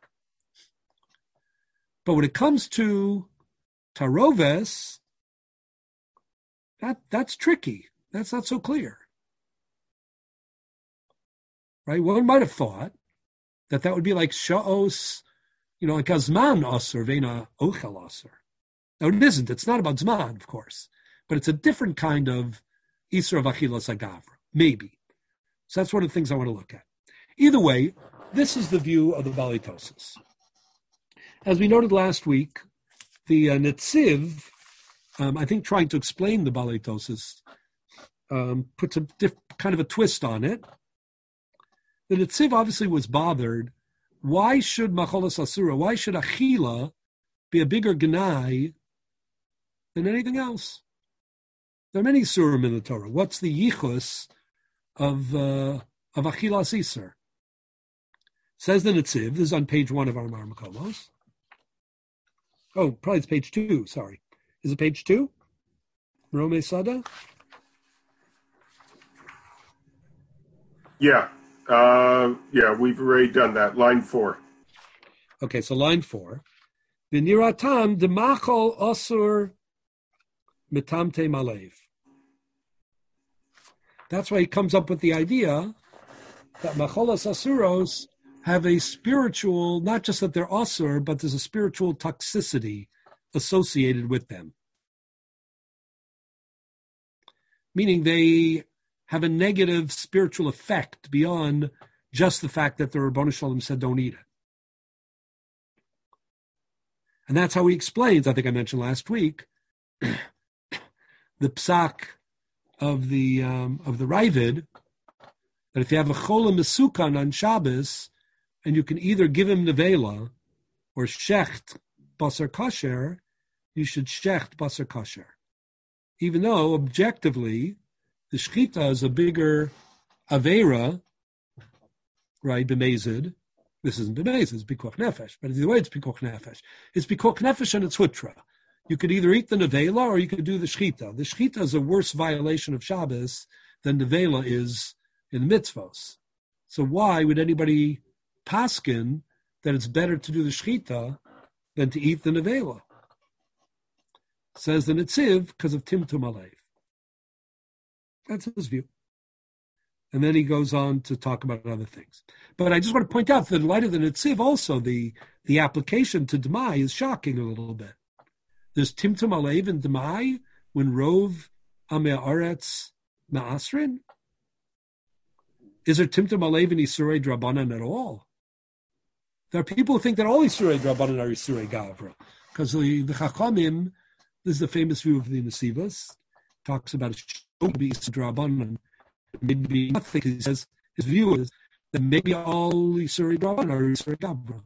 But when it comes to Taroves, that that's tricky. That's not so clear. Right? One might have thought that that would be like Sha'os, you know, like Azman Asur, Vena Ochel Asur. Now it isn't. It's not about Zman, of course. But it's a different kind of Isra of Achilas Agavra. Maybe. So that's one of the things I want to look at. Either way, this is the view of the Balei Tosas. As we noted last week, the uh, Netziv, um, I think trying to explain the Balei Tosas, um, puts a diff- kind of a twist on it. The Netziv obviously was bothered. Why should Macholas Asura, why should Achila be a bigger Gnai than anything else? There are many Surim in the Torah. What's the Yichus of, uh, of Achilas Iser? Says the Netziv, this is on page one of our Mar Makomos. Oh, probably it's page two, sorry. Is it page two? Rome Sada? Yeah. Uh, yeah, we've already done that. Line four. Okay, so line four. V'niratam demachol osur metamte malev. That's why he comes up with the idea that macholas asuros have a spiritual, not just that they're asur, but there's a spiritual toxicity associated with them. Meaning they have a negative spiritual effect beyond just the fact that the Rabbanu Shalom said don't eat it. And that's how he explains, I think I mentioned last week, the psak of the um, of the Ravid, that if you have a chola mesukan on Shabbos, and you can either give him nevela or shecht basar kasher, you should shecht basar kasher. Even though, objectively, the shchita is a bigger avera, right, b'mezid. This isn't b'mezid, it's pikuach nefesh. But either way, it's pikuach nefesh. It's pikuach nefesh and it's hutra. You could either eat the nevela or you could do the shchita. The shchita is a worse violation of Shabbos than nevela is in the mitzvos. So why would anybody paskin that it's better to do the shchita than to eat the nevela? Says the Netziv, because of Timtum Alev. That's his view. And then he goes on to talk about other things. But I just want to point out that in light of the Netziv also, the, the application to Demai is shocking a little bit. There's Timtum Alev in Demai when Rov Amei Aretz Ma'asrin. Is there Timtum Alev in Isurei Drabanan at all? There are people who think that all Isurei Drabanan are Isurei Gavra. Because the, the Chachamim, this is the famous view of the Nesivas, talks about it should be Isurei Drabanan. Maybe nothing. He says his view is that maybe all Isurei Drabanan are Isurei Gavra.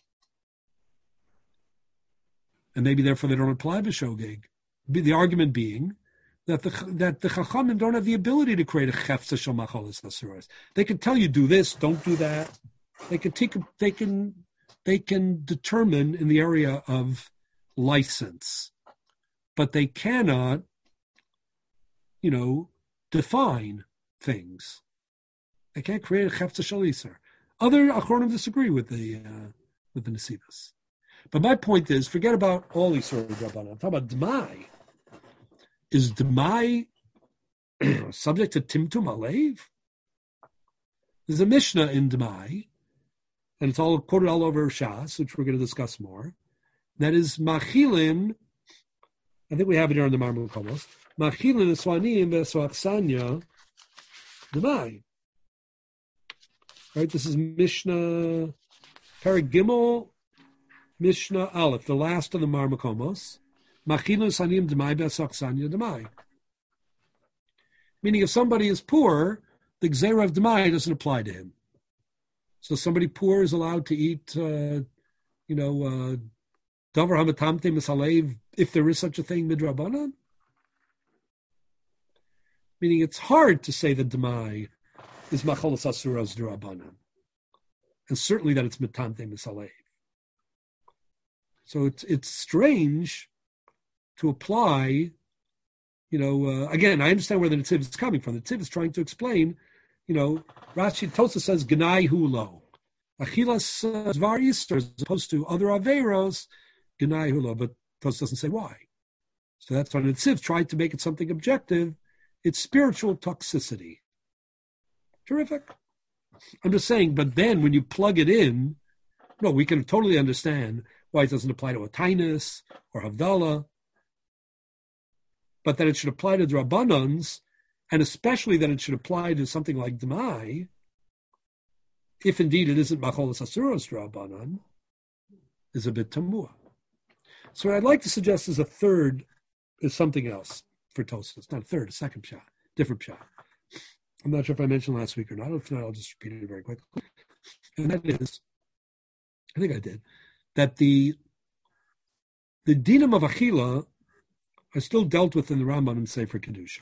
And maybe therefore they don't apply B'Shogeg. The argument being that the that the Chachamim don't have the ability to create a Chefza Shel Macholas Asuros. They can tell you do this, don't do that. They can take they can they can determine in the area of license, but they cannot, you know, define things. They can't create a Chefza Shel Iser. Other Achronim disagree with the uh, with the Nesivas. But my point is, forget about all these sort of Rabbanan. I'm talking about Demai. Is Demai subject to Timtum Alev? There's a Mishnah in Demai, and it's all quoted all over Shas, which we're going to discuss more. That is Machilin, I think we have it here on the Marmul Komos, Machilin Eswanim Veswachsanya Demai. Right, this is Mishnah Perek Gimel, Mishnah Aleph, the last of the Marmakomos, Machilu Sanim Demai Besach Sanya Demai. Meaning if somebody is poor, the Gzera of Demai doesn't apply to him. So somebody poor is allowed to eat, uh, you know, uh, Davar Hamatamte Misalev, if there is such a thing, Midrabanan. Meaning it's hard to say that Demai is Macholas Asuros Durabanan. And certainly that it's Matamte Misalev. So it's it's strange to apply, you know, uh, again, I understand where the Netziv is coming from. The Netziv is trying to explain, you know, Rashi Tosa says, Gnai Hulo. Achilas Zvar Easter, as opposed to other Averos, Gnai Hulo, but Tosa doesn't say why. So that's why the Netziv tried to make it something objective. It's spiritual toxicity. Terrific. I'm just saying, but then when you plug it in, no, we can totally understand why it doesn't apply to a Tainus or Havdalah, but that it should apply to Drabanans, and especially that it should apply to something like Demai, if indeed it isn't Macholas Asuros Drabanan, is a bit tamua. So what I'd like to suggest is a third, is something else for Tosfos. Not a third, a second pshat, different pshat. I'm not sure if I mentioned last week or not. If not, I'll just repeat it very quickly. And that is, I think I did, that the the dinam of Achila are still dealt with in the Rambam and Sefer Kedusha.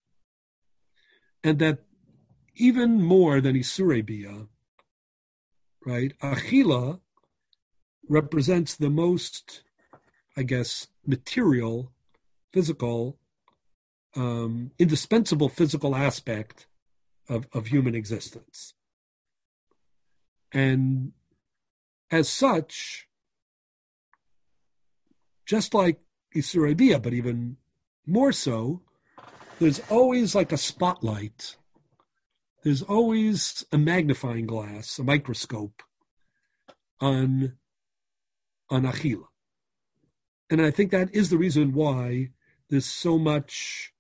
And that even more than Isurei Bia, right, Achila represents the most, I guess, material, physical, um, indispensable physical aspect of, of human existence. And as such, just like Isurei Bia, but even more so, there's always like a spotlight. There's always a magnifying glass, a microscope on, on Achila. And I think that is the reason why there's so much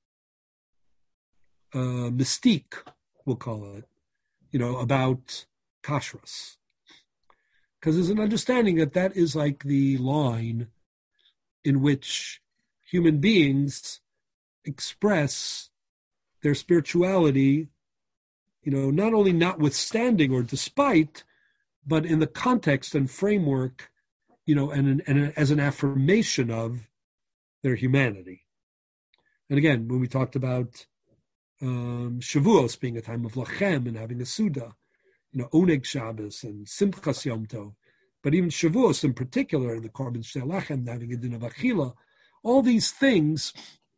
uh, mystique, we'll call it, you know, about kashrus. Because there's an understanding that that is like the line in which human beings express their spirituality, you know, not only notwithstanding or despite, but in the context and framework, you know, and, and as an affirmation of their humanity. And again, when we talked about um, Shavuos being a time of lachem and having a Suda, you know, Oneg Shabbos and Simchas Yom Tov, but even Shavuos in particular, and the Korban Shtei Lachem, having a din of Achila, all these things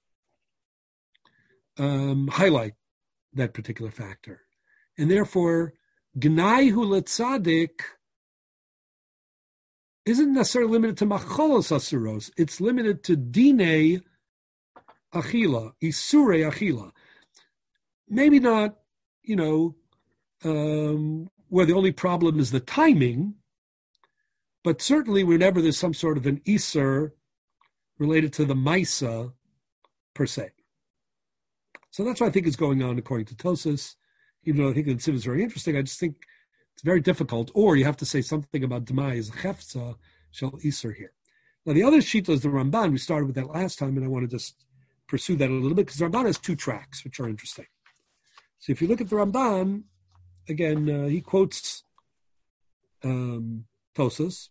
um, highlight that particular factor. And therefore, Gnai Hu Letzadik isn't necessarily limited to Macholos Asuros. It's limited to Dinei Achila, Isurei Achila. Maybe not, you know, um, where the only problem is the timing, but certainly whenever there's some sort of an Isur related to the Maisa per se. So that's what I think is going on according to Tosas. Even though I think the Netziv is very interesting, I just think it's very difficult. Or you have to say something about Demai as a Chefza Shel Isur here. Now the other Shita is the Ramban. We started with that last time, and I want to just pursue that a little bit, because the Ramban has two tracks, which are interesting. So if you look at the Ramban, again, uh, he quotes um, Tosas.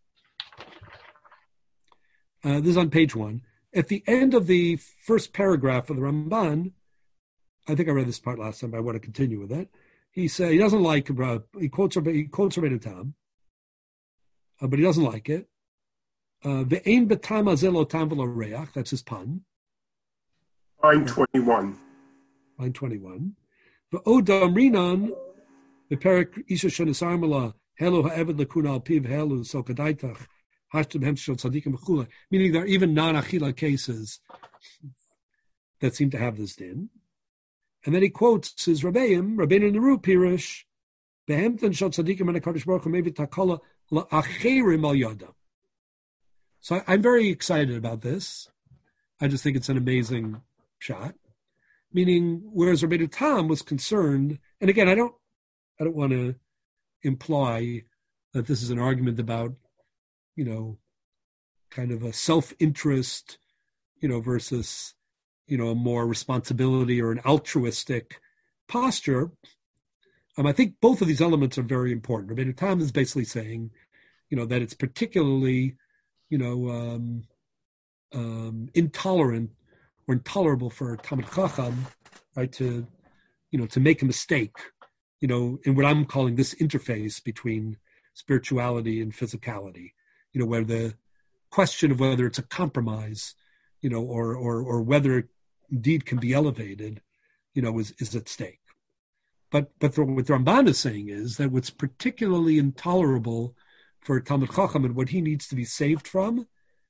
Uh, this is on page one. At the end of the first paragraph of the Ramban, I think I read this part last time, but I want to continue with that. He said he doesn't like, uh, he quotes he quotes Rabbeinu Tam, uh, but he doesn't like it. Ve'ein betam hazel lo tam v'lo reach, that's his pun. Line twenty-one. Line twenty-one. Ve'od amrinan beperek isha shenisar mala helu ha'eved lekuna al piv helu so kadaitach hashtem hem shel tzadikim v'chula. Meaning there are even non-achila cases that seem to have this din. And then he quotes his Rabbeim, Rabbeinu Neru Pirish, Behemten shel tzadikim and HaKadosh Baruch Hu maybe takala la'acherim al yada. So I, I'm very excited about this. I just think it's an amazing shot. Meaning, whereas Rabbeinu Tam was concerned, and again, I don't, I don't want to imply that this is an argument about, you know, kind of a self-interest, you know, versus, you know, a more responsibility or an altruistic posture. Um, I think both of these elements are very important. Rabbeinu Tam is basically saying, you know, that it's particularly, you know, um, um, intolerant or intolerable for Talmid Chacham, right, to, you know, to make a mistake, you know, in what I'm calling this interface between spirituality and physicality, you know, where the question of whether it's a compromise, you know, or or or whether it indeed can be elevated, you know, is, is at stake. But but the, what the Ramban is saying is that what's particularly intolerable for Talmid Chacham and what he needs to be saved from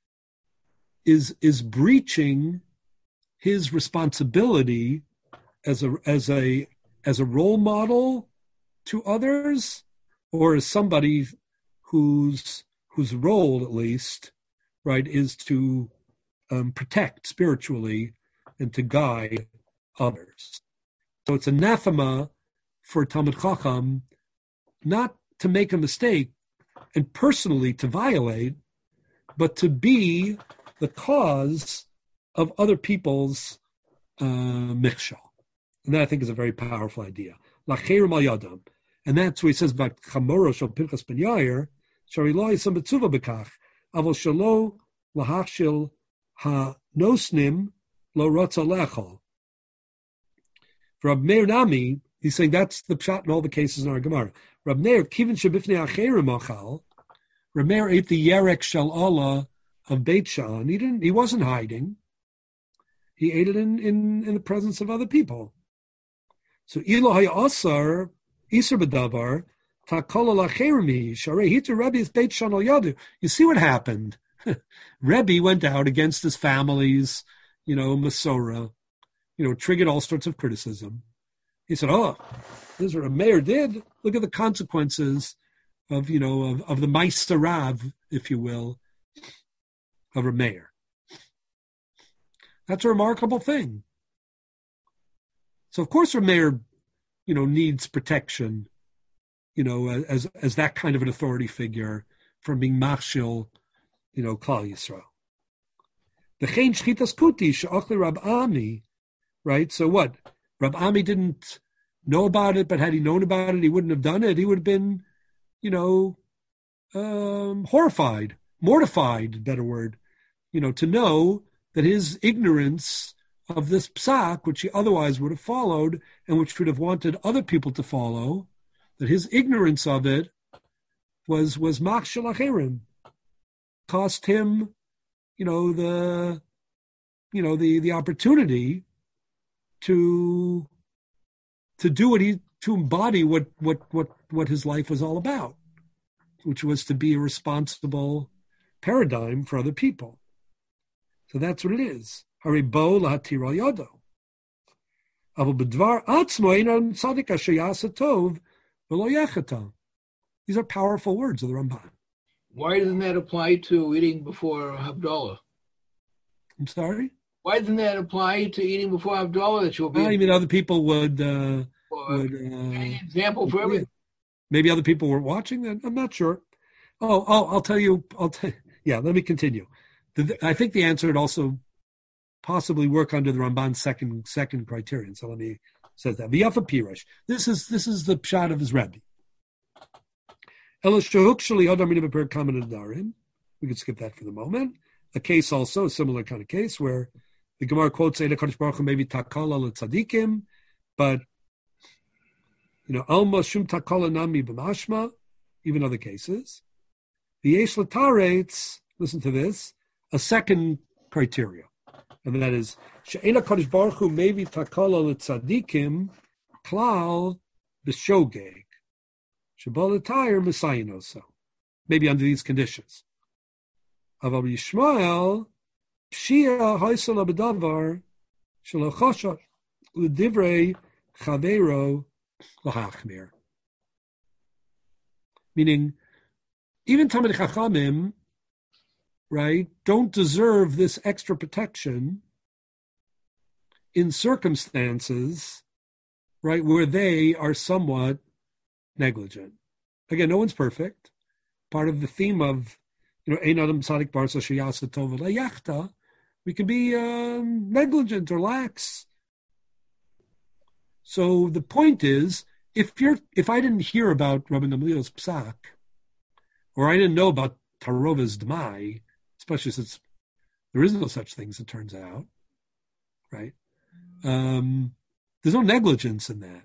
is is breaching his responsibility as a as a as a role model to others, or as somebody whose whose role, at least, right, is to um, protect spiritually and to guide others. So it's anathema for Talmid Chacham not to make a mistake and personally to violate, but to be the cause of other people's uh, michshal. And that, I think, is a very powerful idea. Lacherim al yadam. And that's what he says about Chamoro shel Pinchas ben Yair, shari lo yisam betzuva bekach, avol shelo lahachshil ha-nosnim lo rotza lechol. For Rab Meir Nami, he's saying that's the pshat in all the cases in our Gemara. Rab Meir, kivin shebifnei acherim achal, Rab Meir ate the yerek shel Allah of Beit Shan. He didn't. He wasn't hiding. He ate it in, in, in the presence of other people. So Elohai Asar Isar B'davar Takola Lacherimi Sharei Hitu Rebbe's Beit Shan Al Yadu. You see what happened? Rebbe went out against his family's, you know, Masorah, you know, triggered all sorts of criticism. He said, "Oh, this is what a mayor did. Look at the consequences of, you know, of, of the Meister Rav, if you will, of a mayor." That's a remarkable thing. So, of course, a mayor, you know, needs protection, you know, as as that kind of an authority figure from being machshil, you know, Klal Yisrael. The Chen Shchitas Kuti she'achli Rab Ami, right? So what? Rab Ami didn't know about it, but had he known about it, he wouldn't have done it. He would have been, you know, um, horrified, mortified, better word, you know, to know that his ignorance of this psak, which he otherwise would have followed and which would have wanted other people to follow, that his ignorance of it was was machshel acherim, cost him, you know, the, you know, the the opportunity to to do what he to embody what what what what his life was all about, which was to be a responsible paradigm for other people. So that's what it is. Haribo lahatir al yado. Avol b'dvar atzmo einan tzadik asher yasa tov v'lo yechata. These are powerful words of the Ramban. Why doesn't that apply to eating before Havdalah? I'm sorry? Why doesn't that apply to eating before Havdalah? That you'll be. I mean, other people would. Uh, would uh, any example for everything? Maybe other people were watching that. I'm not sure. Oh, oh, I'll tell you. I'll tell. Yeah, let me continue. The, I think the answer would also possibly work under the Ramban's second second criterion. So let me says that V'yafa Pirish. This is this is the pshat of his Rebbe. We could skip that for the moment. A case also, a similar kind of case where the Gemara quotes Eila Kadosh Baruch Hu maybe takala letzadikim, but you know alma shum takala nami b'mashma, even other cases. The yesh l'taretz. Listen to this. A second criteria, and that is she'eila Kadosh Baruch Hu maybe takala letzadikim klal b'shogeg. Shabalatayr Messianoso. Maybe under these conditions. Aval Yishmael, Pshia Haisala B'davar, Shalachosha, Udivrei Chavero Lahachmir. Meaning, even Talmidei Chachamim, right, don't deserve this extra protection in circumstances, right, where they are somewhat negligent. Again, no one's perfect, part of the theme of, you know, Ein Adam Tzadik Barsa Sheyasa Tov Yachta, we can be um, negligent or lax. So the point is, if you're, if I didn't hear about Rabbi Gamliel's psak, or I didn't know about Tarova's Dmai, especially since there is no such thing, as it turns out, right? Um, there's no negligence in that.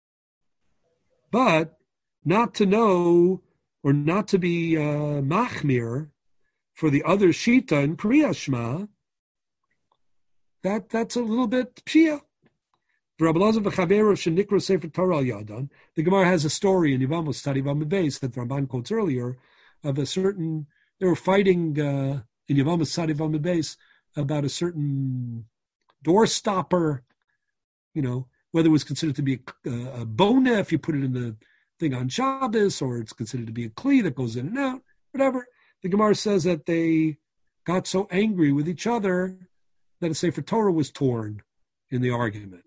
But not to know or not to be uh, machmir for the other shita in Kriya Shema, that that's a little bit pshia. The Gemara has a story in Yevamos study of Beis that Ramban quotes earlier of a certain, they were fighting uh, in Yevamos study of Beis about a certain door stopper, you know, whether it was considered to be a, a bona if you put it in the thing on Shabbos, or it's considered to be a kli that goes in and out, whatever. The Gemara says that they got so angry with each other that a Sefer Torah was torn in the argument.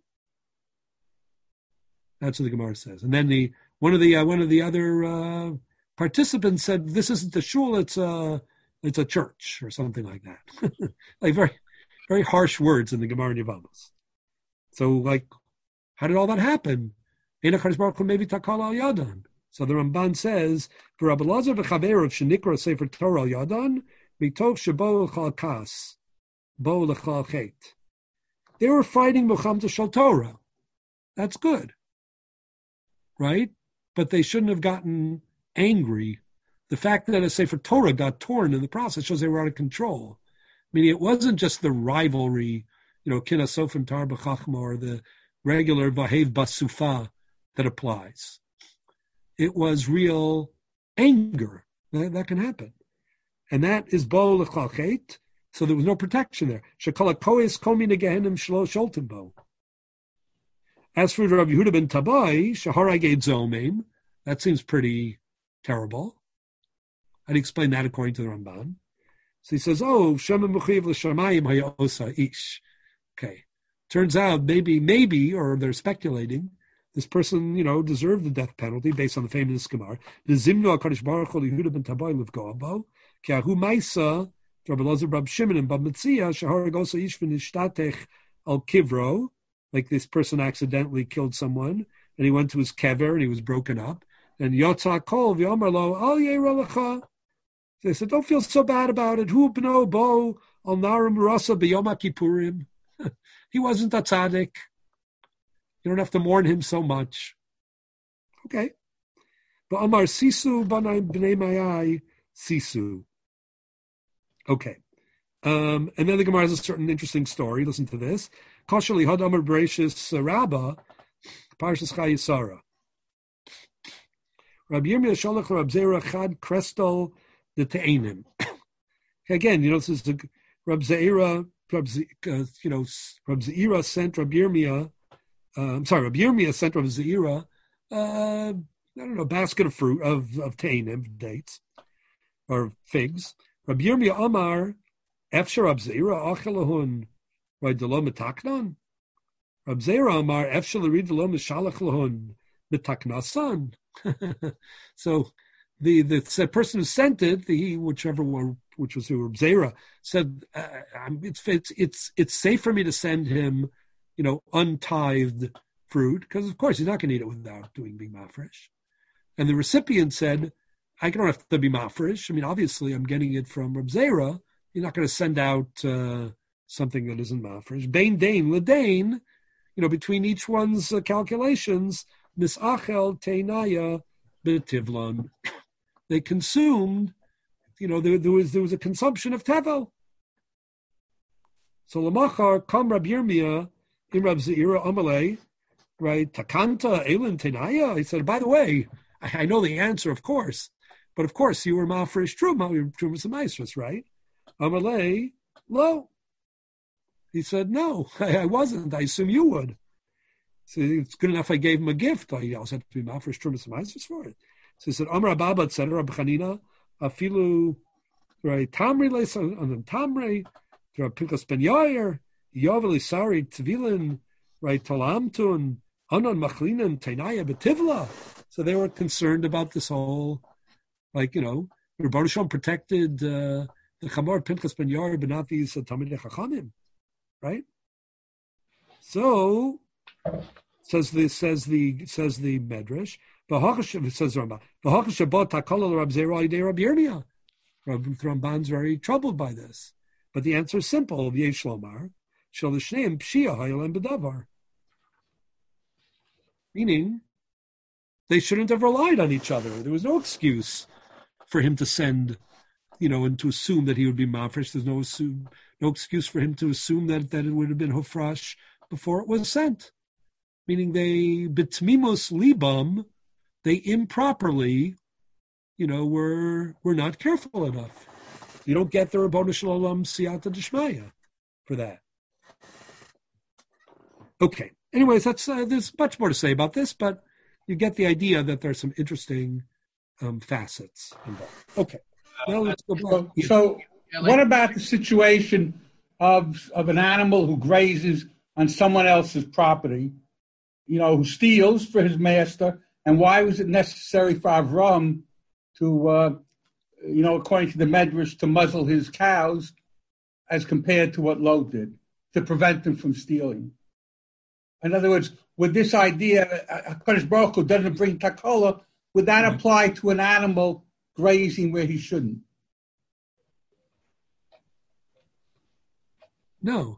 That's what the Gemara says. And then the one of the uh, one of the other uh, participants said, "This isn't a shul; it's a it's a church," or something like that. Like very very harsh words in the Gemara Yevamos. So, like, how did all that happen? So the Ramban says, "For Rabbi Lazar v'chaver of shenikra sefer Torah al yadan mitoch shebo l'chal kas bo l'chal chet." They were fighting Muhammad shal Torah. That's good, right? But they shouldn't have gotten angry. The fact that a sefer Torah got torn in the process shows they were out of control. Meaning, it wasn't just the rivalry, you know, kina sofim tar b'chachma, or the regular vahev basufa that applies. It was real anger. That, that can happen. And that is bo l'chal chet, so there was no protection there. Shekala koes komi negehenim shlo sholtim bo. As for Rabbi Yehuda ben Tabai, shaharagei zomim, that seems pretty terrible. I'd explain that according to the Ramban. So he says, oh, Shema Mechuyev l'shamayim haya osa ish. Okay. Turns out maybe, maybe, or they're speculating, this person, you know, deserved the death penalty based on the famous Gemara. The Zimnu HaKadosh Baruch Hu Yehuda ben Tabai l'vgoa bo, ki ahu maisa, Rabbi Lazar Rab Shimon and Bab Metzia, shaharag osa ish v'nishtatech al kivro, like this person accidentally killed someone, and he went to his kever, and he was broken up, and Yotza kol v'yomer lo, al yeira lecha. They said, don't feel so bad about it. Hu b'no bo al narim rasa b'yom HaKippurim. He wasn't a tzaddik. You don't have to mourn him so much. Okay. But Amar Sisu b'nei mayai Sisu. Okay. Um, and then the Gemara has a certain interesting story. Listen to this. Koshali had Amar Bereshis Rabba, Parshas Chayisara. Rabbi Yirmiyah Shalach Rab Zera Chad Krestel the Te'enim. Again, you know, this is the Rab Zera, Rab, uh, you know, Rab Zera sent Rab Yirmiyah, uh, I'm sorry, Rab Yirmiyah sent Rab Zera, uh, I don't know, basket of fruit, of, of Te'enim, dates, or figs. Rab Yirmiyah Amar, Efshar Rab Zera, Achelahun, right, Delo Metaknan. Rab Zera Amar, Efshar Lerid Delo Meshalach Lahun, Metaknasan. So, The the person who sent it, the whichever one, which was who, Zera, said, uh, it's it's it's it's safe for me to send him, you know, untithed fruit, because of course he's not going to eat it without doing being mafresh. And the recipient said, I don't have to be mafresh. I mean, obviously, I'm getting it from Reb Zera. You're not going to send out uh, something that isn't mafresh. Bain dain ledain, you know, between each one's uh, calculations, misachel teinaya betivlon. They consumed, you know, there, there was there was a consumption of tevel. So lamachar kam Rab Yirmiyah in Rab Zeira Amalei, right? Takanta elin tenaya. He said, by the way, I, I know the answer, of course, but of course you were mafresh truma, you were trumas amaisrus, right? Amalei, lo. He said, no, I, I wasn't. I assume you would. So it's good enough I gave him a gift. I also had to be mafresh trumas amaisrus for it. So he said, Amar Ababa, et cetera, Rabbi Chanina, Afilu, right, Tamri, and Tamri, Rabbi Pinchas Ben Yair, Yovel Isari, Tvilin, right, Tolamtun, Anon Machlinen, Tainaya, Betivla. So they were concerned about this whole, like, you know, Rebbe Shalom protected uh, the Chamor Pinchas ben Yair, but not these uh, Talmidei Chachamim, right? So says the says the says the Medrash. It says Rambam. Rabbi Ramban's very troubled by this, but the answer is simple. Yesh lomar shel l'shneim pshia hayolem b'davar. Meaning, they shouldn't have relied on each other. There was no excuse for him to send, you know, and to assume that he would be mafresh. There's no assume, no excuse for him to assume that, that it would have been hofrash before it was sent. Meaning they bitmimos libam, they improperly, you know, were were not careful enough. You don't get the Rabbanu Shalom siyata d'shmaya for that. Okay. Anyways, that's uh, there's much more to say about this, but you get the idea that there's some interesting um, facets involved. Okay. Now let's go back. So, so what about the situation of of an animal who grazes on someone else's property, you know, who steals for his master, and why was it necessary for Avram to, uh, you know, according to the Medrash, to muzzle his cows as compared to what Lot did, to prevent them from stealing? In other words, would this idea, HaKadosh Baruch Hu doesn't bring takola, would that apply to an animal grazing where he shouldn't? No.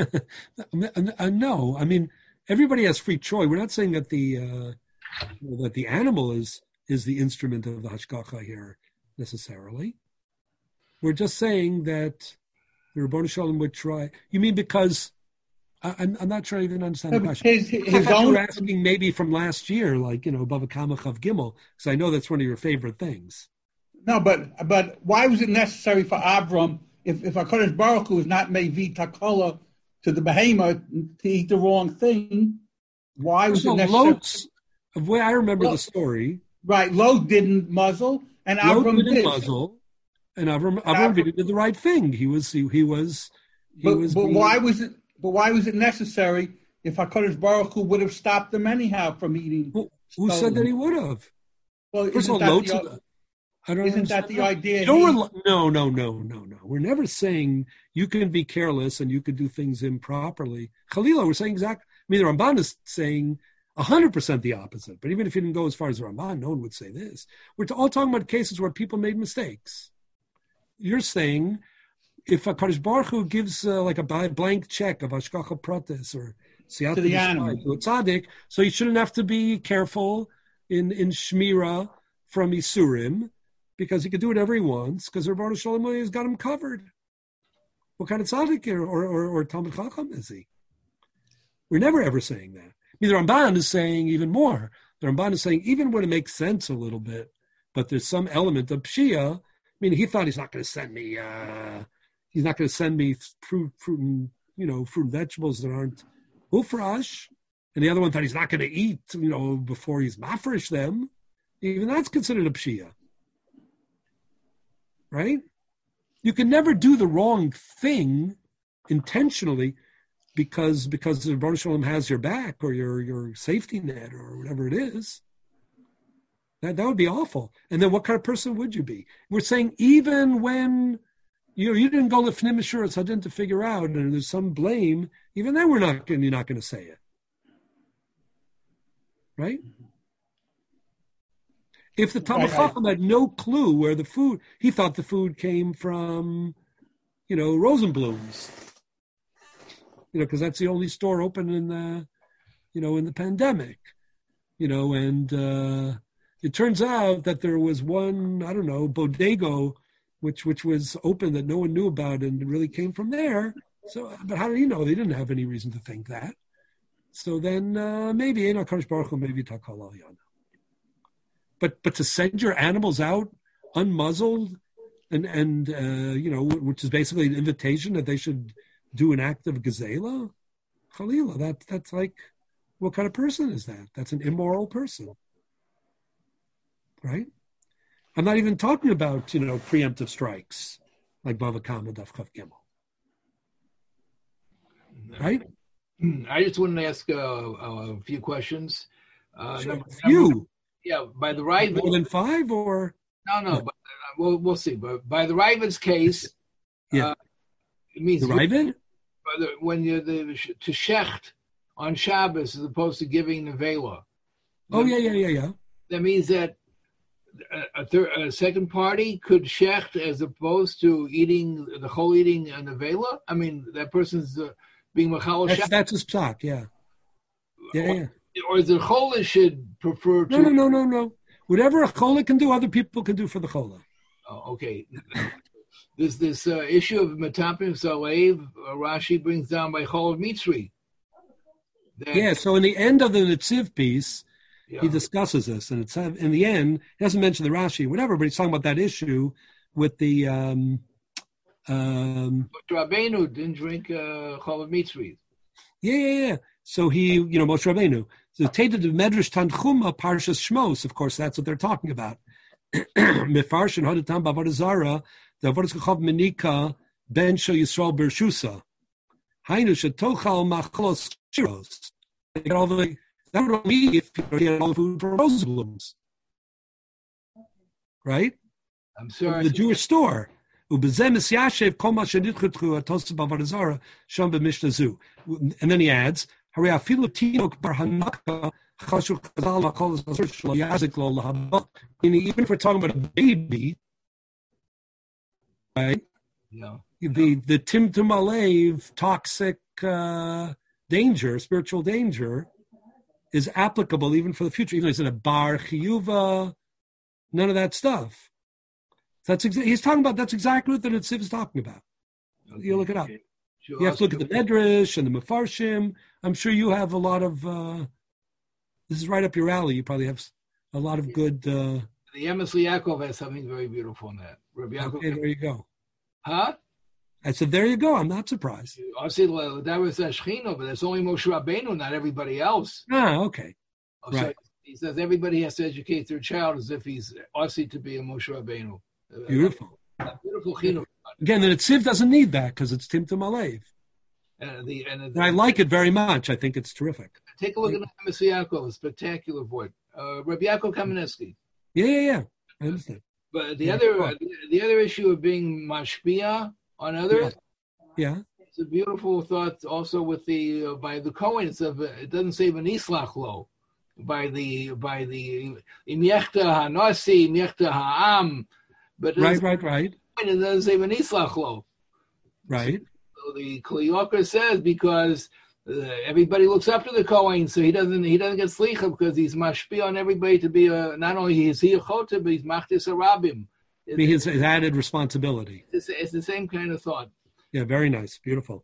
No. I mean, everybody has free choice. We're not saying that the uh, that the animal is is the instrument of the hashgacha here necessarily. We're just saying that the Rabbanu Shalom would try. You mean because I, I'm, I'm not sure I even understand the question. His, his I thought own... you were asking maybe from last year, like, you know, Bava Kama Chav Gimel, because I know that's one of your favorite things. No, but but why was it necessary for Avram, if if HaKadosh Baruch Hu is not mevi takola to the behemoth to eat the wrong thing, why was so it necessary? Lot's, of way I remember Lot, the story. Right, Lot didn't muzzle, and Lot Avram didn't did. muzzle, and Avram, Avram, Avram did the right thing. He was he, he was he but, was. But being, why was it? But why was it necessary if HaKadosh Baruch Hu would have stopped them anyhow from eating? Who, who said that he would have? Well, First of all, Lot's. I don't Isn't that the that. idea? He, no, no, no, no, no. We're never saying you can be careless and you could do things improperly. Khalila, we're saying exactly. I mean, the Ramban is saying one hundred percent the opposite. But even if you didn't go as far as the Ramban, no one would say this. We're all talking about cases where people made mistakes. You're saying if a Kadosh Baruch Hu gives uh, like a blank check of Hashgacha Pratis or Siyat to the animal, to a tzaddik, so you shouldn't have to be careful in, in Shmira from Isurim, because he could do whatever he wants, because Rabbanu Shalom has got him covered. What kind of tzaddik or, or, or, or Talmid Chacham is he? We're never ever saying that. I mean, the Ramban is saying even more. The Ramban is saying even when it makes sense a little bit, but there's some element of pshia. I mean, he thought he's not going to send me, uh, he's not going to send me fruit, fruit and, you know, fruit and vegetables that aren't ufrash. And the other one thought he's not going to eat, you know, before he's mafresh them. Even that's considered a pshia. Right? You can never do the wrong thing intentionally because because the Rebbe Shalom has your back or your, your safety net or whatever it is. That that would be awful. And then what kind of person would you be? We're saying even when you know, you didn't go lifnim assurance, I didn't to figure out, and there's some blame, even then we're not you're not going to say it. Right? If the Talmid Chacham had no clue where the food, he thought the food came from, you know, Rosenblum's, you know, because that's the only store open in the, you know, in the pandemic, you know, and uh, it turns out that there was one, I don't know, bodego, which which was open that no one knew about, and it really came from there. So, but how do you know? They didn't have any reason to think that. So then uh, maybe, you know, Kadosh Baruch Hu, maybe Takal Al Yana. But but to send your animals out unmuzzled and, and uh, you know, which is basically an invitation that they should do an act of gazela, Khalila, that, that's like, what kind of person is that? That's an immoral person, right? I'm not even talking about, you know, preemptive strikes like Bava Kama Daf Chav Gimel, right? I just wanted to ask uh, a few questions. Uh, sure. number, few. Number, Yeah, by the right. More than five, or no, no. But we'll we'll see. But by the Ravid's case, Yeah. uh, it means The Ravid? when you're the to shecht on Shabbos as opposed to giving nevela. Oh, yeah, yeah, yeah, yeah. That means that a, third, a second party could shecht as opposed to eating the whole eating a nevela. I mean, that person's uh, being machal That's, shecht. that's his psak, yeah. Yeah, or, yeah. Or is the chola should prefer to? No, no, no, no, no. Whatever a chola can do, other people can do for the chola. Oh, okay. There's this uh, issue of Matapim Salev, uh, Rashi brings down by Chol Mitzri. That, Yeah, so in the end of the Netziv piece, yeah. he discusses this, and it's in the end, he doesn't mention the Rashi, whatever, but he's talking about that issue with the um, um, But Rabbeinu didn't drink uh, Chol Mitzri. Yeah, yeah, yeah. So he, you know, Moshe Rabbeinu. So Teda de Medrash Tanchuma Parshas Shmos, of course, that's what they're talking about. Mefarshin Hodatam Bavodah Zara, the Avodas Chachav Menika Ben Shel Yisrael Bershusa. Hainu Shetochal Machlos Shiros. They get all the, that would only be if you get all the food for rose blooms. Right? I'm sorry. The Jewish store. And then he adds, even if we're talking about a baby, right? Yeah. The the Timtum Alev toxic uh, danger, spiritual danger, is applicable even for the future. Even though he's in a bar chiyuva, none of that stuff. That's exa- he's talking about. That's exactly what the Netziv is talking about. Okay. You look it up. Okay. Sure. You have to look at the Medrash and the Mefarshim. I'm sure you have a lot of. Uh, this is right up your alley. You probably have a lot of good. Uh, the Emes Yaakov has something very beautiful in that. Rabbi Yaakov. Okay, there you go. Huh? I said, there you go. I'm not surprised. I said that was Shechino, but that's only Moshe Rabbeinu, not everybody else. Ah, okay. So right. He says everybody has to educate their child as if he's also to be a Moshe Rabbeinu. Beautiful. Uh, beautiful chino. Again, the Netziv doesn't need that because it's Timtum Alev. And, the, and, the, and I like it very much. I think it's terrific. Take a look at Emes Yaakov, a spectacular voice. Uh, Rabbi Yaakov Kamenetsky. Yeah, yeah, yeah. I understand. But the yeah, other uh, the, the other issue of being mashpia on others, yeah, yeah. It's a beautiful thought also with the uh, by the Cohens of uh, it doesn't say v'nislach lo by the by the im yechta hanasi im yechta ha'am, but right, right, right. It doesn't say v'nislach lo. Right. So the Kliyokar says because uh, everybody looks up to the Kohen, so he doesn't he doesn't get slicha because he's mashpia on everybody to be a not only is he a chota, but he's machtis arabim. His, his added responsibility. It's, it's the same kind of thought. Yeah, very nice, beautiful.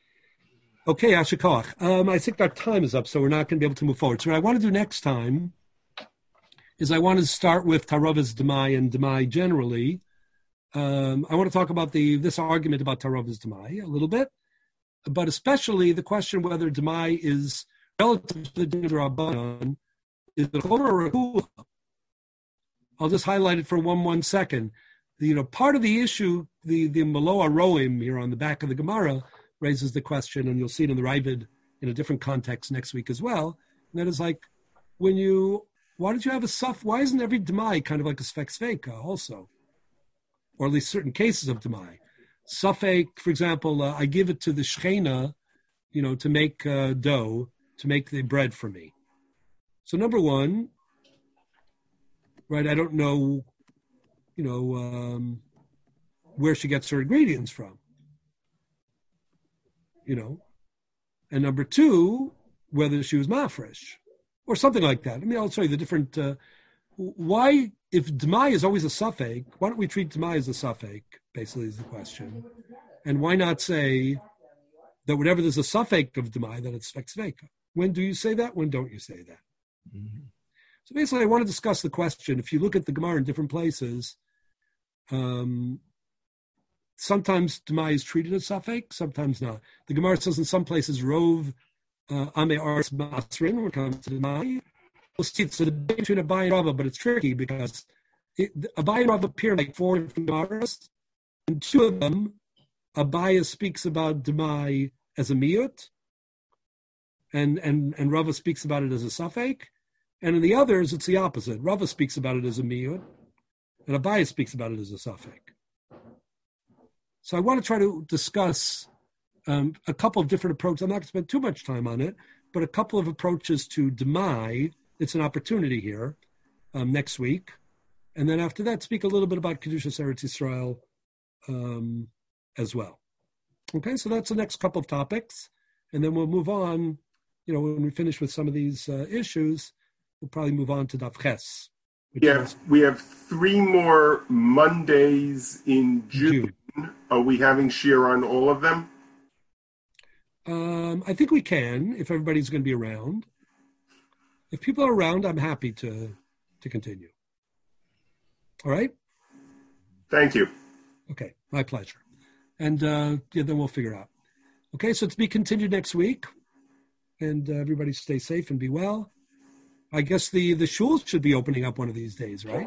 Okay, Ashikoch. Um, I think our time is up, so we're not going to be able to move forward. So what I want to do next time is I want to start with Taravas Demai and Demai generally. Um, I want to talk about the this argument about Taravas Demai a little bit, but especially the question whether Demai is relative to the Din of Rabbanan, is the Chol or Rekula. I'll just highlight it for one one second. The, you know, part of the issue, the the Maloa Roim here on the back of the Gemara raises the question, and you'll see it in the Ravid in a different context next week as well. And that is like, when you, why did you have a suf? Why isn't every Demai kind of like a Sfek Sveka also? Or at least certain cases of Demai. Sufek, for example, uh, I give it to the Shechina, you know, to make uh, dough, to make the bread for me. So number one, right, I don't know, you know, um, where she gets her ingredients from, you know. And number two, whether she was mafresh or something like that. I mean, I'll show you the different, uh, why, if Demai is always a suffix, why don't we treat Demai as a suffix, basically is the question. And why not say that whenever there's a suffix of Demai, that it's Sveka? When do you say that? When don't you say that? Mm-hmm. So basically, I want to discuss the question. If you look at the Gemara in different places, um, sometimes Demai is treated as Safek, sometimes not. The Gemara says in some places, Rov Ame Ars Masrin, when it comes to Demai. We'll see it's a debate between Abai and Rava, but it's tricky because it, Abai and Rava appear like four different Gemaras, and two of them, Abai speaks about Demai as a miyut, and, and, and Rava speaks about it as a Safek. And in the others, it's the opposite. Rava speaks about it as a miyut, And Abaye speaks about it as a suffix. So I want to try to discuss um, a couple of different approaches. I'm not going to spend too much time on it, but a couple of approaches to Demai. It's an opportunity here um, next week. And then after that, speak a little bit about Kedushas Eretz Yisrael um, as well. Okay, so that's the next couple of topics. And then we'll move on, you know, when we finish with some of these uh, issues, we'll probably move on to Daf Ches. We have, we have three more Mondays in June. June. Are we having shir on all of them? Um, I think we can, if everybody's going to be around. If people are around, I'm happy to to continue. All right? Thank you. Okay, my pleasure. And uh, yeah, then we'll figure out. Okay, so to be continued next week. And uh, everybody stay safe and be well. I guess the, the shuls should be opening up one of these days, right?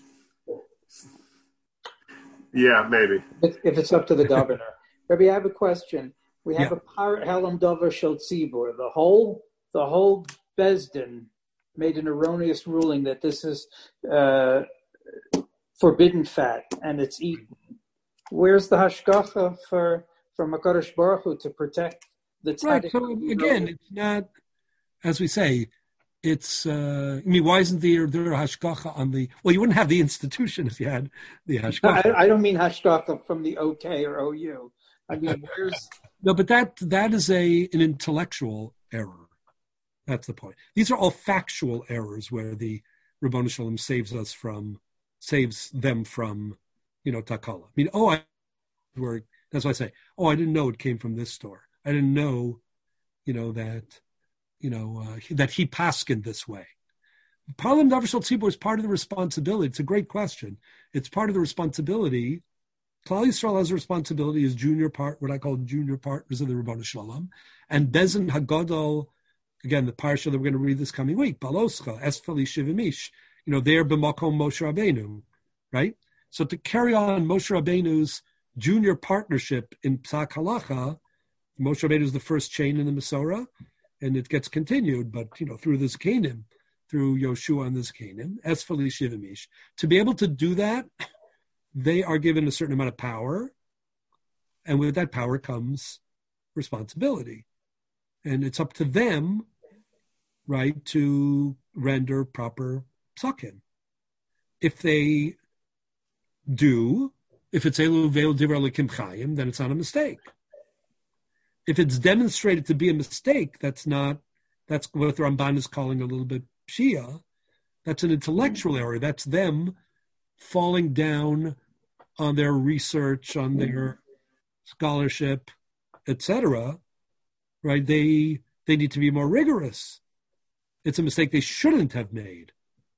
Yeah, maybe. If, if it's up to the governor. Rabbi, I have a question. We have yeah. a par Helam Dover Shel Tzibur. The whole, the whole Bezdin made an erroneous ruling that this is uh, forbidden fat and it's eaten. Where's the hashgacha for from HaKadosh Baruch Hu to protect the tzaddik? Right. So again, it's not, as we say, it's. Uh, I mean, why isn't there there a hashgacha on the? Well, you wouldn't have the institution if you had the hashgacha. No, I, I don't mean hashgacha from the O K or O U. I mean, where's no, but that that is a an intellectual error. That's the point. These are all factual errors where the Ribono Shel Olam saves us from, saves them from, you know, takala. I mean, oh, I, where that's why I say, oh, I didn't know it came from this store. I didn't know, you know, that, you know, uh, that he paskined this way. Parlam Davar Shel Tzibur is part of the responsibility. It's a great question. It's part of the responsibility. Klal Yisrael has a responsibility as junior part, what I call junior partners of the Ribono Shel Olam, and Bezin Hagadol. Again, the parsha that we're going to read this coming week, Baloscha, Esfali Shivimish, you know, they're b'makom Moshe Rabbeinu, right? So to carry on Moshe Rabbeinu's junior partnership in Psak Halacha, Moshe Rabbeinu is the first chain in the Masorah, and it gets continued, but, you know, through the Zekanim, through Yoshua and the Zekanim, Esfali Shivimish. To be able to do that, they are given a certain amount of power, and with that power comes responsibility. And it's up to them, right, to render proper psakim. If they do, if it's Elu Veil Divrei Elokim Chayim, then it's not a mistake. If it's demonstrated to be a mistake, that's not, that's what the Ramban is calling a little bit Shia. That's an intellectual error. That's them falling down on their research, on their scholarship, et cetera. Right? They they need to be more rigorous. It's a mistake they shouldn't have made.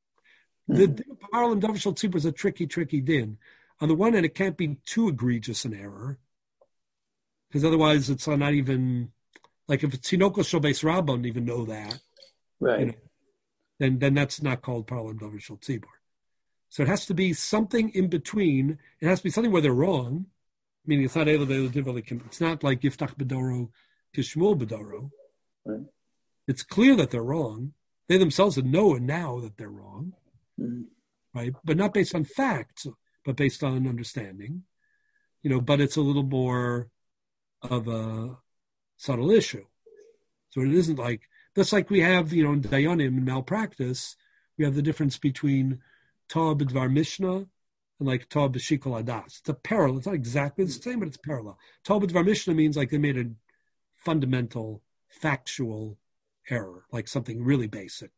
The Parlam Davar Shel Tzibur is a tricky, tricky din. On the one hand, it can't be too egregious an error, because otherwise it's not even, like if it's Tinoko Shel Beis Rabbah, don't even know that. Right. You know, then, then that's not called Parlam Davar Shel Tzibur. So it has to be something in between. It has to be something where they're wrong, meaning it's not It's not like Yiftach B'doro Kishmul B'doro. Right. It's clear that they're wrong. They themselves know now that they're wrong, mm-hmm. right? But not based on facts, but based on understanding, you know. But it's a little more of a subtle issue. So it isn't like that's like we have, you know, in Dayanim in malpractice, we have the difference between Ta'ah B'dvar Mishnah and like Ta'ah B'shikol Adas. It's a parallel. It's not exactly the same, but it's parallel. Ta'ah B'dvar Mishnah means like they made a fundamental, factual error, like something really basic.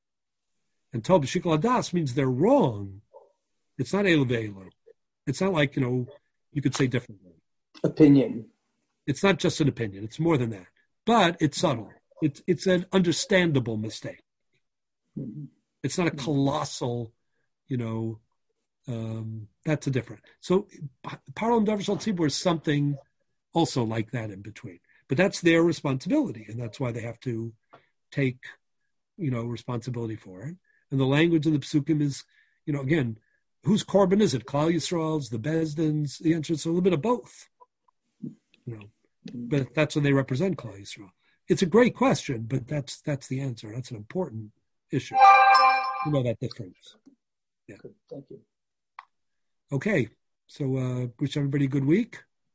And Ta'ah B'shikol Adas means they're wrong. It's not Elu Ve'elu. It's not like, you know, you could say differently. Opinion. It's not just an opinion. It's more than that. But it's subtle. It's it's an understandable mistake. Mm-hmm. It's not a colossal, you know, um, that's a different. So Parlam Davar Shel Tzibur is something also like that in between. But that's their responsibility, and that's why they have to take, you know, responsibility for it. And the language in the Psukim is, you know, again, whose korban is it? Klal Yisrael's, the Bezdin's? The answer is a little bit of both. You know, but that's when they represent Klal Yisrael. It's a great question, but that's that's the answer. That's an important issue. You know that difference. Yeah. Good. Thank you. Okay, so uh, wish everybody a good week.